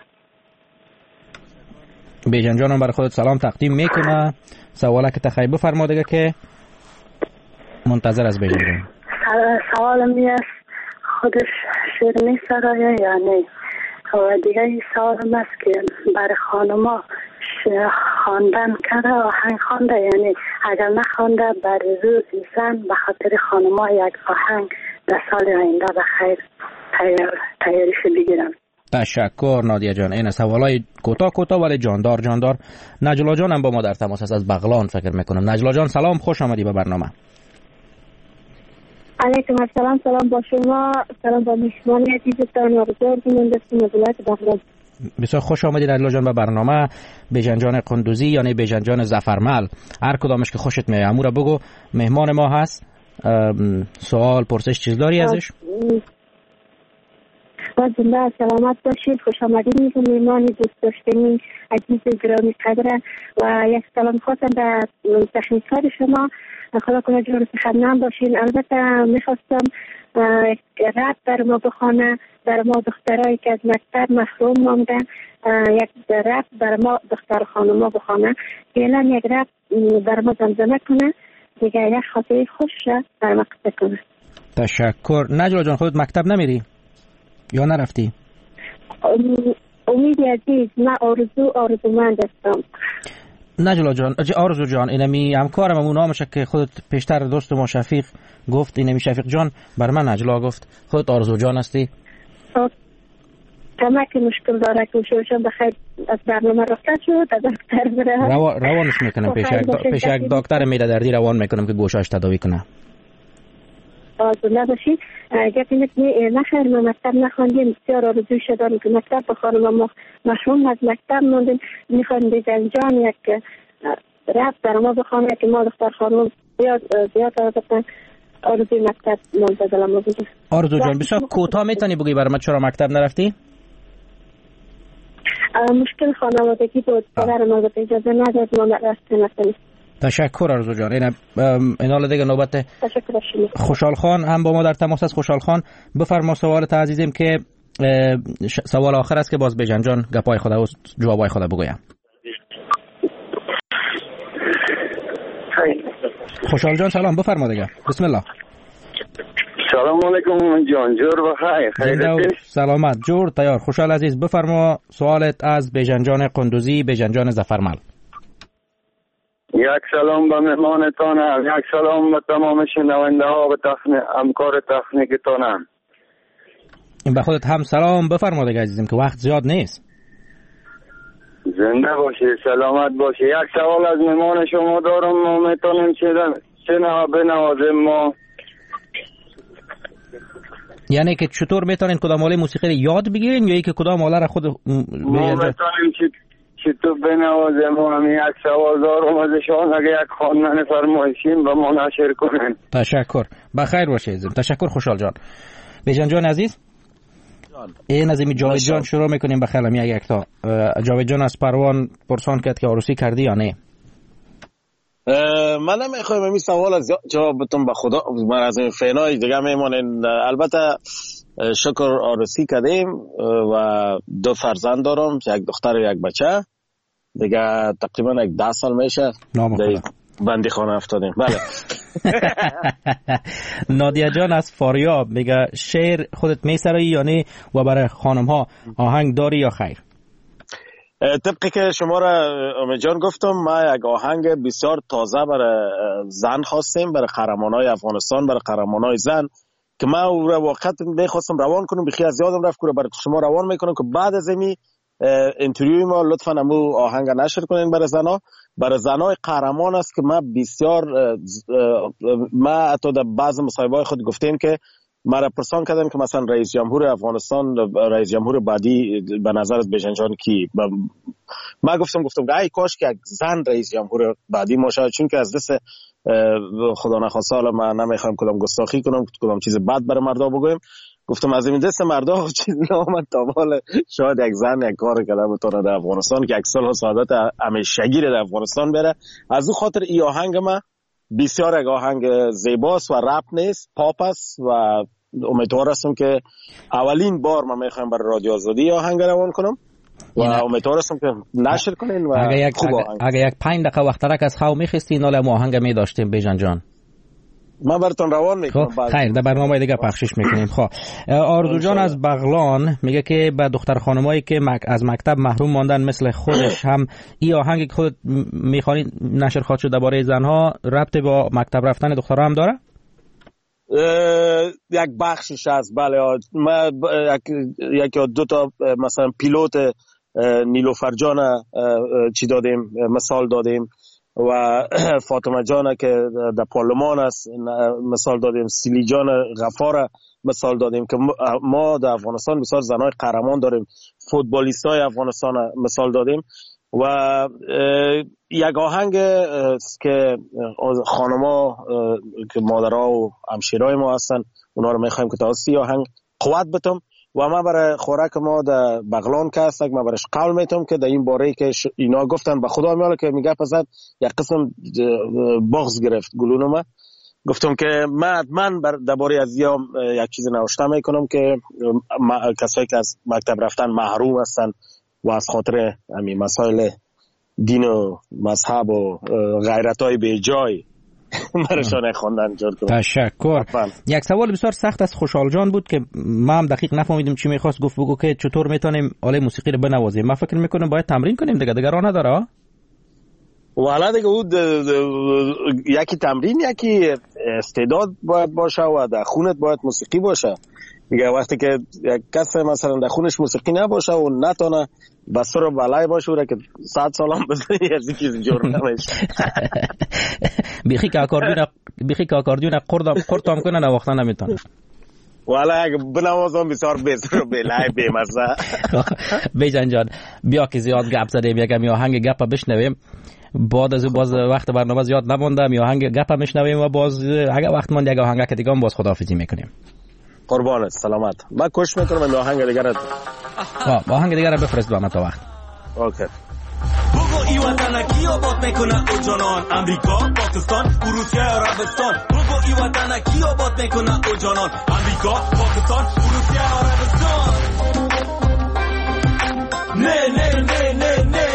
S7: بیژن جانم برای خودت سلام تقدیم میکنه. سواله که تخیل بفرما دیگه که منتظر از بیژن جان.
S15: سوالم است خودش شعر میسرایه یا نه؟ و دیگه این سوالم است که برای خانما خواندن کرده آهنگ خوانده، یعنی اگر نخوانده برای روز زن به خاطر خانما یک آهنگ در سال آینده بخیر تیاریش بگیرم.
S7: تشکر نادیه جان. این سوالای کوتاه ولی جاندار. نجلا جان هم با ما در تماس است از بغلان فکر میکنم. نجلا جان سلام، خوش آمدی به برنامه.
S16: علیکم السلام. سلام با شما، سلام با مهمان عزیزتان و بزرگ مهندسی مدلت بغلان.
S7: بسیار خوش آمدید نجلا جان به برنامه. بیژن جان قندوزی یعنی بیژن جان ظفرمل، هر کدامش که خوشت میاد امورا بگو. مهمان ما هست. سوال پرسش چیز داری ازش؟
S16: با زنده سلامت باشید. خوش آمدید میگم مهمان دوست داشتنی عزیز گرامی قدر و یک سلام خواستم به تکنیک‌های شما. خدا کنه جور خدمت باشین. البته میخواستم رپ در ما بخونه، در ما دخترایی که از مکتب محروم ماندن، یک رپ در ما دختر خانوما بخونه. فعلا یک رپ در ما زمزمه کنه دیگه، یک خاطره خوش در ما قصه کنه.
S7: تشکر. نجلا جان خودت مکتب نمیری یا نرفتی؟
S16: امید عزیز من آرزومند هستم.
S7: نجلا جان آرزو جان اینمی همکارم اون نامشه که خودت پیشتر دوست ما شفیق گفت، اینمی شفیق جان بر من نجلا گفت، خودت آرزو جان هستی؟
S16: کمک مشکل داره که شوشم بخیر از برنامه رفته شد از دکتر بره
S7: روانش میکنم پیش یک دکتر میره دردی روان میکنم که گوشاش تداوی کنه.
S16: آزوله باشید. گفت اینه که نخیر ما مکتب نخواندیم، بسیار آرزوی شدارم که مکتب بخوانم و مشروم از مکتب موندیم. میخوایم بیژن جان یک رپ در ما بخوانه که ما دختر خانم زیاد آرزوی مکتب مونده دلم رو بگیم.
S7: آرزو جان بسیار کوتاه میتونی بگی برای ما چرا مکتب نرفتی؟
S16: مشکل خانوادگی بود، پدرم البته اجازه نداد ما رفتیم.
S7: تشکر آرزو جان. این حال دیگه نوبت خوشحال خان هم با ما در تماس است. خوشحال خان بفرما سوالت عزیزم که سوال آخر است که باز بیژن جان گپای خود و جوابای خود بگویم. خوشحال جان سلام بفرما دیگه. بسم الله.
S17: سلام علیکم جان جور بخیر. خیرت
S7: سلامت جور تیار. خوشحال عزیز بفرما سوالت از بیژن جان قندوزی بیژن جان ظفرمل.
S17: یک سلام به مهمانتانم، یک سلام به تمام شنونده ها و همکار تکنیکتانم.
S7: این به خودت هم سلام بفرما دیگه عزیزم که وقت زیاد نیست.
S17: زنده باشی، سلامت باشی. یک سوال از مهمان شما دارم، ما میتونیم چه بنوازیم ما؟
S7: یعنی که چطور میتونین کدام آله موسیقی رو یاد بگیرین یا ای که کدام آله را خود
S17: ما میتونیم چطور بنوازیم؟ ما هم یک سوال دارم از شما، اگه یک خواندن فرمایشیم و ما نشر کنین.
S7: تشکر. بخیر باشه عزیزم. تشکر خوشحال جان. بیژن جان عزیز این از این جاوید جان شروع میکنیم به خیلی یک تا. جاوید جان از پروان پرسان کرد که عروسی کردی یا نه؟
S8: من نمیخوایم این سوال از جوابتون به خدا، من از این فینای دیگه میمونین. البته شکر عروسی کردیم و 2 فرزند دارم، یک دختر و یک بچه دیگه. تقریبا 10 سال میشه بندی خانه افتادیم. بله.
S7: نادیه جان از فاریاب میگه شعر خودت میسرایی یا نه و برای خانم ها آهنگ داری یا خیر؟
S8: طبقی که شما را امید جان گفتم، ما یک آهنگ بسیار تازه برای زن خواستیم، برای قهرمانای افغانستان، برای قهرمانای زن که ما او را واقعا میخواستم روان کنم، بخی از یادم رفت که برای شما روان میکنم که بعد از این اینترویوی ما لطفاً امو آهنگ نشر کنین برای زنای قهرمان است که ما حتی در بعض مصاحبه‌های خود گفتیم که ما را پرسان کردن که مثلا رئیس جمهور افغانستان، رئیس جمهور بعدی به نظرت بیژن کی؟ ما گفتم که ای کاش که یک زن رئیس جمهور بعدی ما شد، چون که از دست خدا نخواسته، حالا من نمیخوام کدام گستاخی کنم، کدام چیز بد برای مردا بگویم، گفتم از این دست مردا چیز نامد تا حالا شاید یک زن یک کار کرده بتونه در افغانستان که یک سال سعادت همیشگی در افغانستان بره. از اون خاطر این آهنگ ما بسیار یک آهنگ زیباست و رپ نیست، پاپ است و امیدوار هستم که اولین بار من میخوام برای رادیو آزادی آهنگ روان کنم و امیدوار هستم که نشر کنین. و
S7: اگه یک 5 دقیقه وقت ترک از خواب میخواستین حالا ما آهنگ می داشتیم بیژن جان،
S8: من براتون روان میکنم.
S7: خیر، در برنامه دیگه پخشش میکنیم. خب آرزو جان از بغلان میگه که به دختر خانمایی که از مکتب محروم ماندن مثل خودش هم این آهنگ که خود میخوانی نشر خواهد شد درباره زنها ربط با مکتب رفتن دخترها هم داره؟
S8: یک بخشش هست، بله. ما یک دو تا مثلا پیلوت نیلوفر جان چی دادیم، مثال دادیم، و فاطمه جان که در پارلمان است مثال دادیم، سیلی جان غفار مثال دادیم که ما در افغانستان بسیار زنای قهرمان داریم، فوتبالیستای افغانستان مثال دادیم. و یک آهنگ که خانما که مادرها و همشیرای ما هستن اونا رو میخوایم که تا سی آهنگ قوت بتم و ما برای خوراک ما در بغلان که هستن ما برایش قول میتم که در این باره که اینا گفتن به خدا میاله که میگه پسد یک قسم بغض گرفت گلونو ما گفتم که من درباره از یک چیز نوشته میکنم که کسایی که از مکتب رفتن محروم هستن و از خاطر همین مسائل دین و مذهب و غیرتای به جای مرشانه خواندن جور کنم.
S7: تشکر. یک سوال بسیار سخت از خوشحال جان بود که ما هم دقیق نفهمیدیم چی میخواست گفت، بگو که چطور میتونیم آله موسیقی رو بنوازیم. من فکر میکنم باید تمرین کنیم دیگه راه نداره.
S8: والا دیگه او یکی تمرین یکی استعداد باید باشه و در خونت باید موسیقی باشه دیگه. وقتی که یک کس مثلا در خونش موسیقی نباشه و نتونه بسر و بلای باشه و که 100 سال هم بزنی از این چیز جور نمیشه.
S7: بیخی که اکاردیون قرد هم کنه نواخته نمیتونه.
S8: والا اگه بنوازم بسیار بسر و بلای بیمزه.
S7: بیژن جان بیا که زیاد گپ زدیم یکم آهنگ گپ بشنویم، بعد از باز وقت برنامه زیاد نمونده، می آهنگ گپ میشنویم و باز اگه وقت مونده یک آهنگ که دیگه هم باز خداحافظی میکنیم.
S8: قربانت، سلامت. من کوشش میکنم این آهنگ دیگه رو
S7: آهنگ دیگه رو بفرست با من تا وقت.
S8: اوکی.
S9: بگو ای وطن کی آباد میکنه او جانان، امریکا، پاکستان، روسیه، عربستان. بگو ای وطن کی آباد میکنه او جانان، امریکا، پاکستان، روسیه، عربستان. نه نه نه نه نه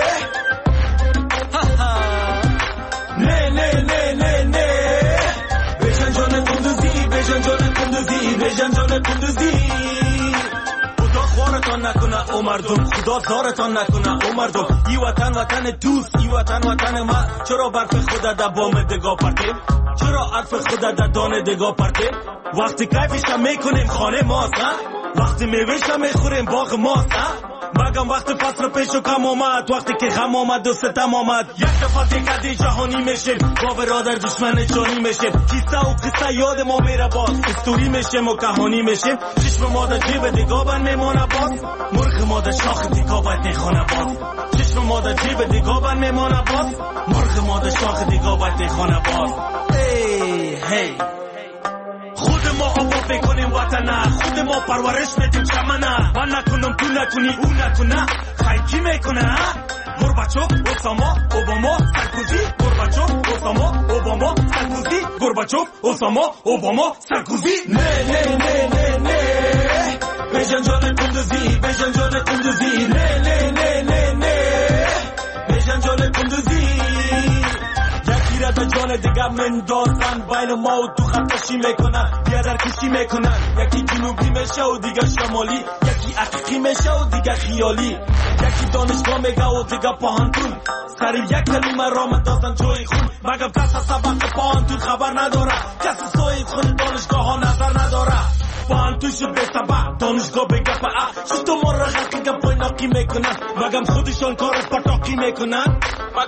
S9: نه نه نه نه نه بیژن جان قندوزی، بیژن جان قندوزی، بیژن جان قندوزی. خدا خوارتان نکنه او مردم، خدا زارتان نکنه او مردم. ای وطن وطن دوست، ای وطن وطن ما. چرا برف خدا در بام دگاه پرتیم، چرا عرف خدا در دانه دگاه پرتیم. وقتی کیفش میکنیم خانه ماست، وقتی میوهش میخوریم باغ ماست. مگم وقت فصل پیش و کم آمد، وقتی که غم آمد و ستم آمد، یک دفعه دیگه جهانی میشیم، با برادر دشمن جانی میشیم. کیسه و قصه یاد ما میره باز، استوری میشیم و کهانی میشیم. چشم ما در جیب دیگه بند میمونه باز، مرغ ما در شاخ دیگه باید میخونه باز. چشم ما در جیب دیگه بند میمونه باز، مرغ ما در شاخ دیگه باید میخونه باز. هی هی خود ما آباد میکنیم وطنه، خود ما پرورش میدیم چمنه. من نکنم تو نکنی او نکنه، خیلی کی میکنه؟ گورباچوف، اوساما، اوباما، سارکوزی. گورباچوف، اوساما، اوباما، سارکوزی. گورباچوف، اوساما، اوباما، سارکوزی. نه نه نه نه نه بیژن جان قندوزی، بیژن جان قندوزی. نه نه نه نه نه بیژن جان قندوزی. یکی را در جان دیگه من داستن، بین ما و تو خطشی میکنن، بیادر کشی میکنن. یکی جنوبی میشه و دیگه شمالی، یکی حقیقی میشه و دیگه خیالی. یکی دانشگاه میگه و دیگه پاهنتون، سری یک کلمه را مندازن جوی خون. مگم کس سبق پاهنتون خبر نداره، کس سوی خود دانشگاه ها نظر نداره. پاهنتون شو به سبق دانشگاه بگه پا شو تو مرا غلطی که پاینا پاٹاکی میکنن مگم خودشان کار پاٹاکی میکنن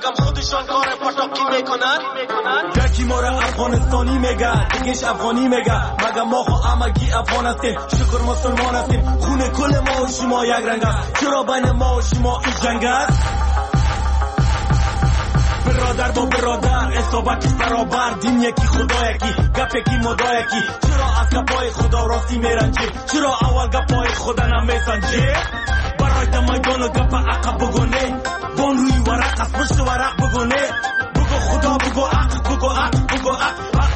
S9: یکی ما را افغانستانی میگه دیگهش افغانی میگه مگم ما خو همگی افغان هستیم شکر مسلمان هستیم خون کل ما و شما یک رنگ است چرا بین ما و شما این جنگ است برادر با برادر اصابتش برابر دین یکی خدا یکی گپ یکی مدا یکی چرا از گپای خدا راستی میرنجی چرا اول گپای خدا نمیسنجی برای دمیدان و گپ عقب بگونه بان روی ورق از پشت ورق بگونه بگو خدا بگو عق بگو عق بگو عق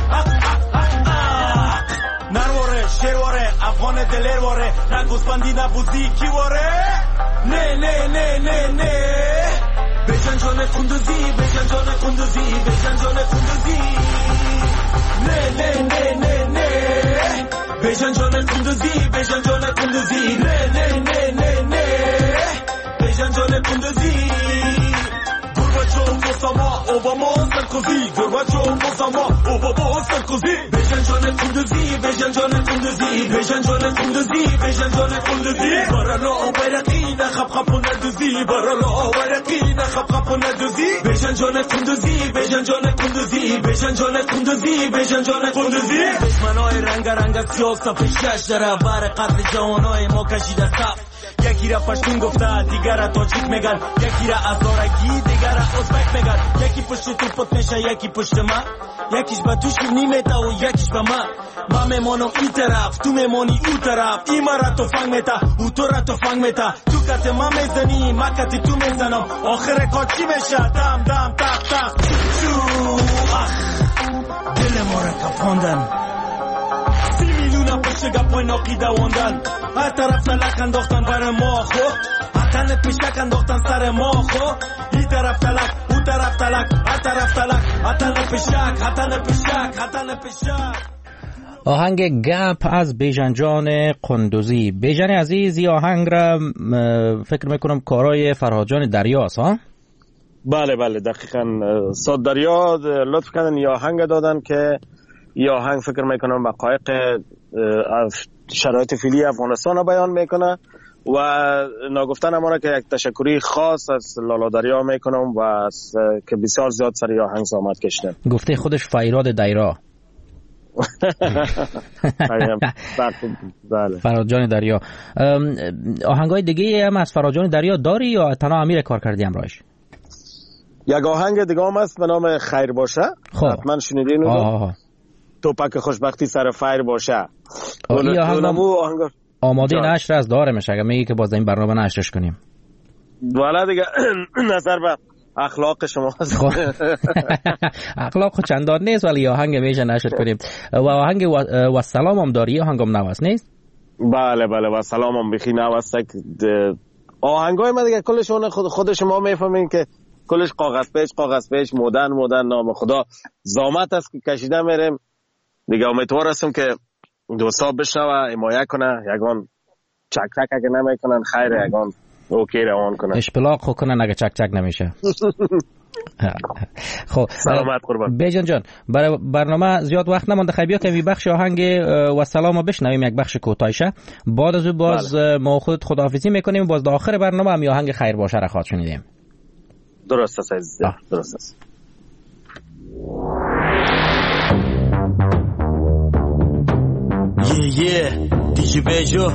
S9: نرواره شیرواره افغان دلیر واره نگوزبندی نبوزی کی واره نه نه نه نه نه بجن جان کندوزی بجن جان کندوزی بجن جان کندوزی نه نه نه نه نه بجن جان کندوزی بجن جان کندوزی نه نه نه نه نه بجن جان کندوزی گورباچوف اوساما اوباما سرکوزی گورباچوف اوساما اوباما سرکوزی بجن جان کندوزی بجن جان کندوزی بجن جان کندوزی بجن جان کندوزی برالا برقی نخب خب ندوزی برالا برقی نخب خب ندوزی بجن جان کندوزی بجن جان کندوزی بجن جان کندوزی بجن جان کندوزی دشمنای رنگ رنگ سیاست پیشش در بر قتل جوانای ما کشیده صف یکی را پشتون گفته دیگر را تاجیک میگن یکی را ازارگی دیگر را ازبک میگن یکی پشت تو پت میشه یکی پشت ما یکیش به توش نیمیته و یکیش به ما میمانم این طرف تو میمانی اون طرف این ما را تفنگ میته او تو را تفنگ میته تو کت ما میزنی ما کت تو میزنم آخر کار چی میشه دم دم تق تق شو دل ما را کپاندن 30 میلیون پشت گپای ناقی دواندن هر طرف سلک انداختن بر ما خو حتن پشک انداختن سر ما خو این طرف تلک اون طرف تلک هر طرف تلک حتن پشک حتن پشک حتن پشک.
S7: آهنگ گپ از بیژن جان قندوزی. بیژن عزیز این آهنگ را فکر میکنم کارای فرهاد جان دریاست ها؟
S8: بله بله دقیقاً ساد دریا لطف کردن یا آهنگ دادن که یا آهنگ فکر میکنم وقایق شرایط فعلی افغانستان رو بیان میکنه و ناگفتن ما را که یک تشکری خاص از لالا دریا میکنم و که بسیار زیاد سر یا آهنگ زحمت کشیدن.
S7: گفته خودش فیراد دیرا.
S8: بله.
S7: فرهاد جان دریا. آهنگای دیگه هم از فرهاد جان دریا داری یا تنها امیر کار کردی همراهش؟
S8: یک آهنگ دیگه هم است به نام خیر باشه.
S7: خب
S8: حتما شنیدین اون. توپک خوشبختی سر فیر باشه.
S7: این آهنگ آماده نشر از دارمش اگه میگی که باز این برنامه نشرش کنیم.
S8: والا دیگه نظر به اخلاق شما
S7: اخلاق چندان نیست ولی آهنگ میشه نشر کنیم. و آهنگ و سلام هم داری آهنگ هم نواست نیست؟
S8: بله بله و سلام هم بخی نواست. آهنگای ما دیگه کلشون خود شما میفهمین که کلش کاغذ پیچ مدن نام خدا زامت است که کشیده میریم دیگه. امیدوار هستم که دوستا بشنوه حمایت کنه یگان چک اگه نمیکنن خیره یگان اوکی روان کنه
S7: اشپلاق خو کنن اگه چک نمیشه. خب
S8: سلامت قربان.
S7: بیژن جان برای برنامه زیاد وقت نمونده خیلی بیا که بخش آهنگ و سلام بشنویم یک بخش کوتاهشه بعد از باز ما خود خداحافظی میکنیم باز در آخر برنامه هم آهنگ خیر باشه را خواهد شنیدیم.
S8: درست است عزیز درست است.
S9: یه دیجی بیجو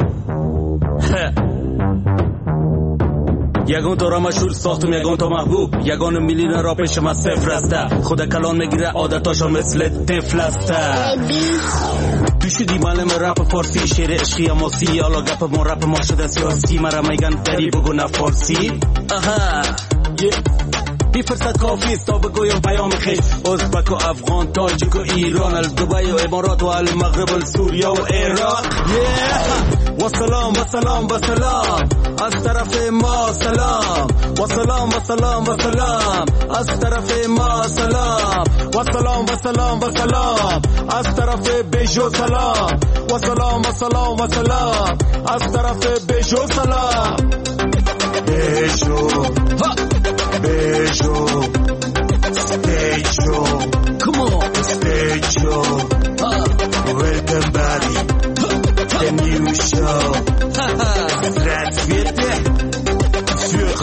S9: یگان تو را مشهور ساختم یگان تو محبوب یگان میلیون را پیش من صفر استه خود کلان میگیره عادتاشا مثل طفل استه تو شدی معلم رپ فارسی شعر عشقی اماسی حالا گپ ما رپ ما شده سیاسی مرا میگن دری بگو نه فارسی آها بی فرصت کافی است تا بگویم پیام خیش ازبک و افغان تاجیک و ایران دبی و امارات و المغرب و سوریه و عراق و سلام و سلام و سلام از طرف ما سلام و سلام و سلام و سلام از طرف ما سلام و سلام و سلام و سلام از طرف بیجو سلام و سلام و سلام و سلام از طرف بیجو سلام بیجو Bejo, Bejo, come on, Bejo, welcome buddy, the new show, Здравствуйте,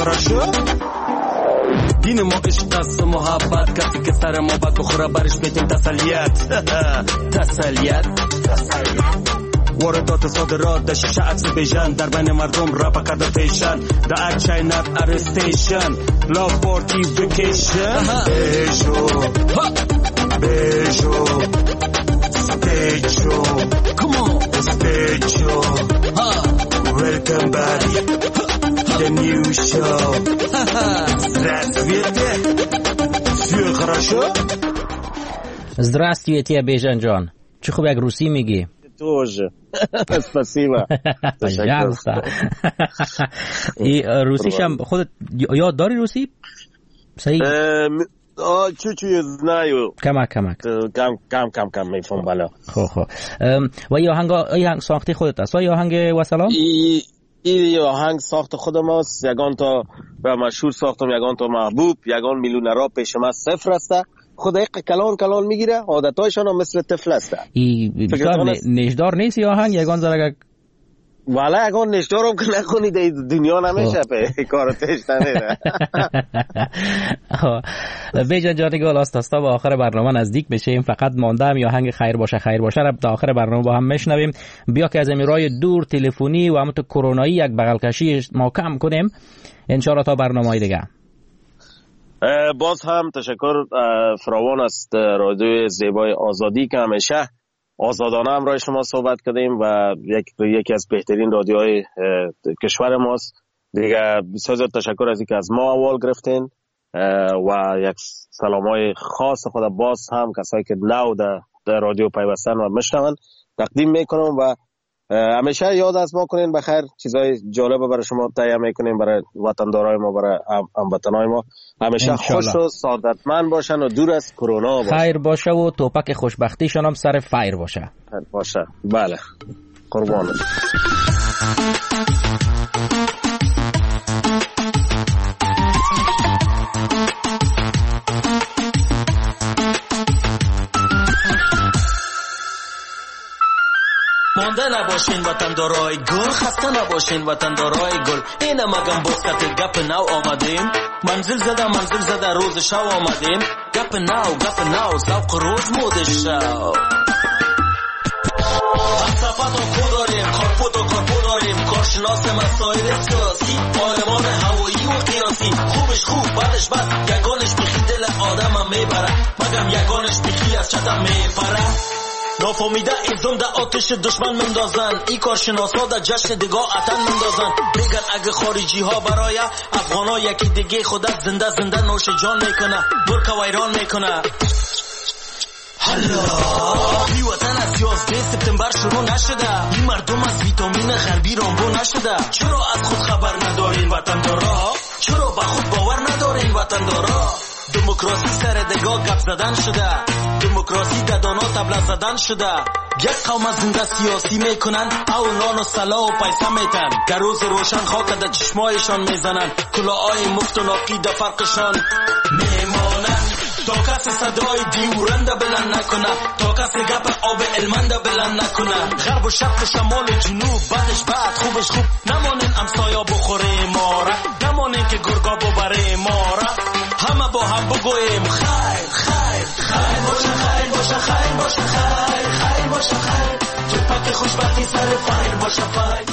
S9: خراشو دین ما عشق است محبت کسی که سر ما بد بخوره برش بدیم تسلیت واردات صادرات در شیشه عکس بیژن در بین مردم رپ کرده فیشن در اکچینت ارستیشن لاف پارتی ویکیشن بیشو стечу, стечу. Welcome buddy, the new show. Здравствуйте, все хорошо?
S7: Здравствуйте, Бежан Джон. چه خوب یک روسی میگی؟
S8: тоже. Спасибо.
S7: Пожалуйста. І روسیش هم خودت یاد داری روسی؟ صحیح؟
S8: чуть-чуть знаю.
S7: کمک.
S8: کم میفهم بالا.
S7: خب. و این آهنگ ساخته خودت است؟ و این آهنگ و سلام؟
S8: این آهنگ ساخت خودم است. یگان تا به مشهور ساختم، یگان تا محبوب، یگان میلیونرها پیش ما صفر است. خود یک کلان میگیره، عادتایشان هم مثل طفل است.
S7: این نشدار نیست این آهنگ؟ یگان زرگه
S8: والا یگان نشدارم که نکنید دنیا نمیشه به کارتش نمیره.
S7: بیجان جانگال آستاستا با آخر برنامه نزدیک بشیم. فقط مانده هم یا آهنگ خیر باشه را تا آخر برنامه با هم میشنویم. بیا که از امیرای دور تلفنی و همونطور کرونایی یک بغل کشی ما کم کنیم انشاءالله تا برنامه‌های دیگه.
S8: باز هم تشکر فراوان است رادیو زیبای آزادی که همیشه آزادانه همراه شما صحبت کردیم و یکی از بهترین رادیوهای کشور ماست دیگه. بسیار زیاد تشکر از اینکه از ما اول گرفتین و یک سلامای خاص خود باز هم کسایی که نو در رادیو پیوستن و میشنون تقدیم میکنم و همیشه یاد از ما کنین بخیر چیزای جالب برای شما تهیه میکنیم برای وطندارای ما، برای هموطنای ما. همیشه خوش و سعادتمند باشن و دور از کرونا باشن.
S7: خیر باشه و توپک خوشبختیشان هم سر فایر باشه.
S8: بله قربان.
S9: مانده نباشین وطندارای گل، خسته نباشین وطندارای گل. اینم مگم بسکت گپ نو آمدیم، منزل زده روز شو آمدیم. گپ نو ذوق روز مود شو. فلسفت و کو داریم، کارپو داریم، کارشناس مسائل سیاسی، عالمان هوایی و قیاسی. خوبش خوب بدش بد، یگانش بخی دل آدمم میبره، مگم یگانش بخی از چتم میپره. نافهمیده ایزم در آتش دشمن مندازن، ای کارشناسا در جشن دگاه اتن مندازن. میگن اگه خارجی ها برای افغانا یکی دیگه خودت زنده نوش جان میکنه، برکه ویران میکنه. حالا بی وطن از 11 سپتامبر شروع نشده، این مردم از ویتامین غربی رامبو نشده. چرا از خود خبر ندارین وطندارا؟ چرا به خود باور ندارین وطندارا؟ دموکراسی سر دگاه گپ زدن شده، دموکراسی ددانا تبله زدن شده. یک قوم زنده سیاسی میکنن او نان و سلا و پیسه میتن، که روز روشن خاک در چشمایشان میزنن، کلاهای مفت و ناقی در فرقشان میمانن. تا کسی صدای دیورنده بلند نکنه، تا کسی گپ آب علمنده بلند نکنه. غرب و شرق و شمال و جنوب بدش بد خوبش خوب، نمانین امسایا بخوره ماره، نمانین که گرگا ببره ماره. همه با هم بگویم خیر باشه، خیر باشه، خیر باشه، خیر باشه، خیر. تو پک خوشبختی سر فایر باشه، فایر.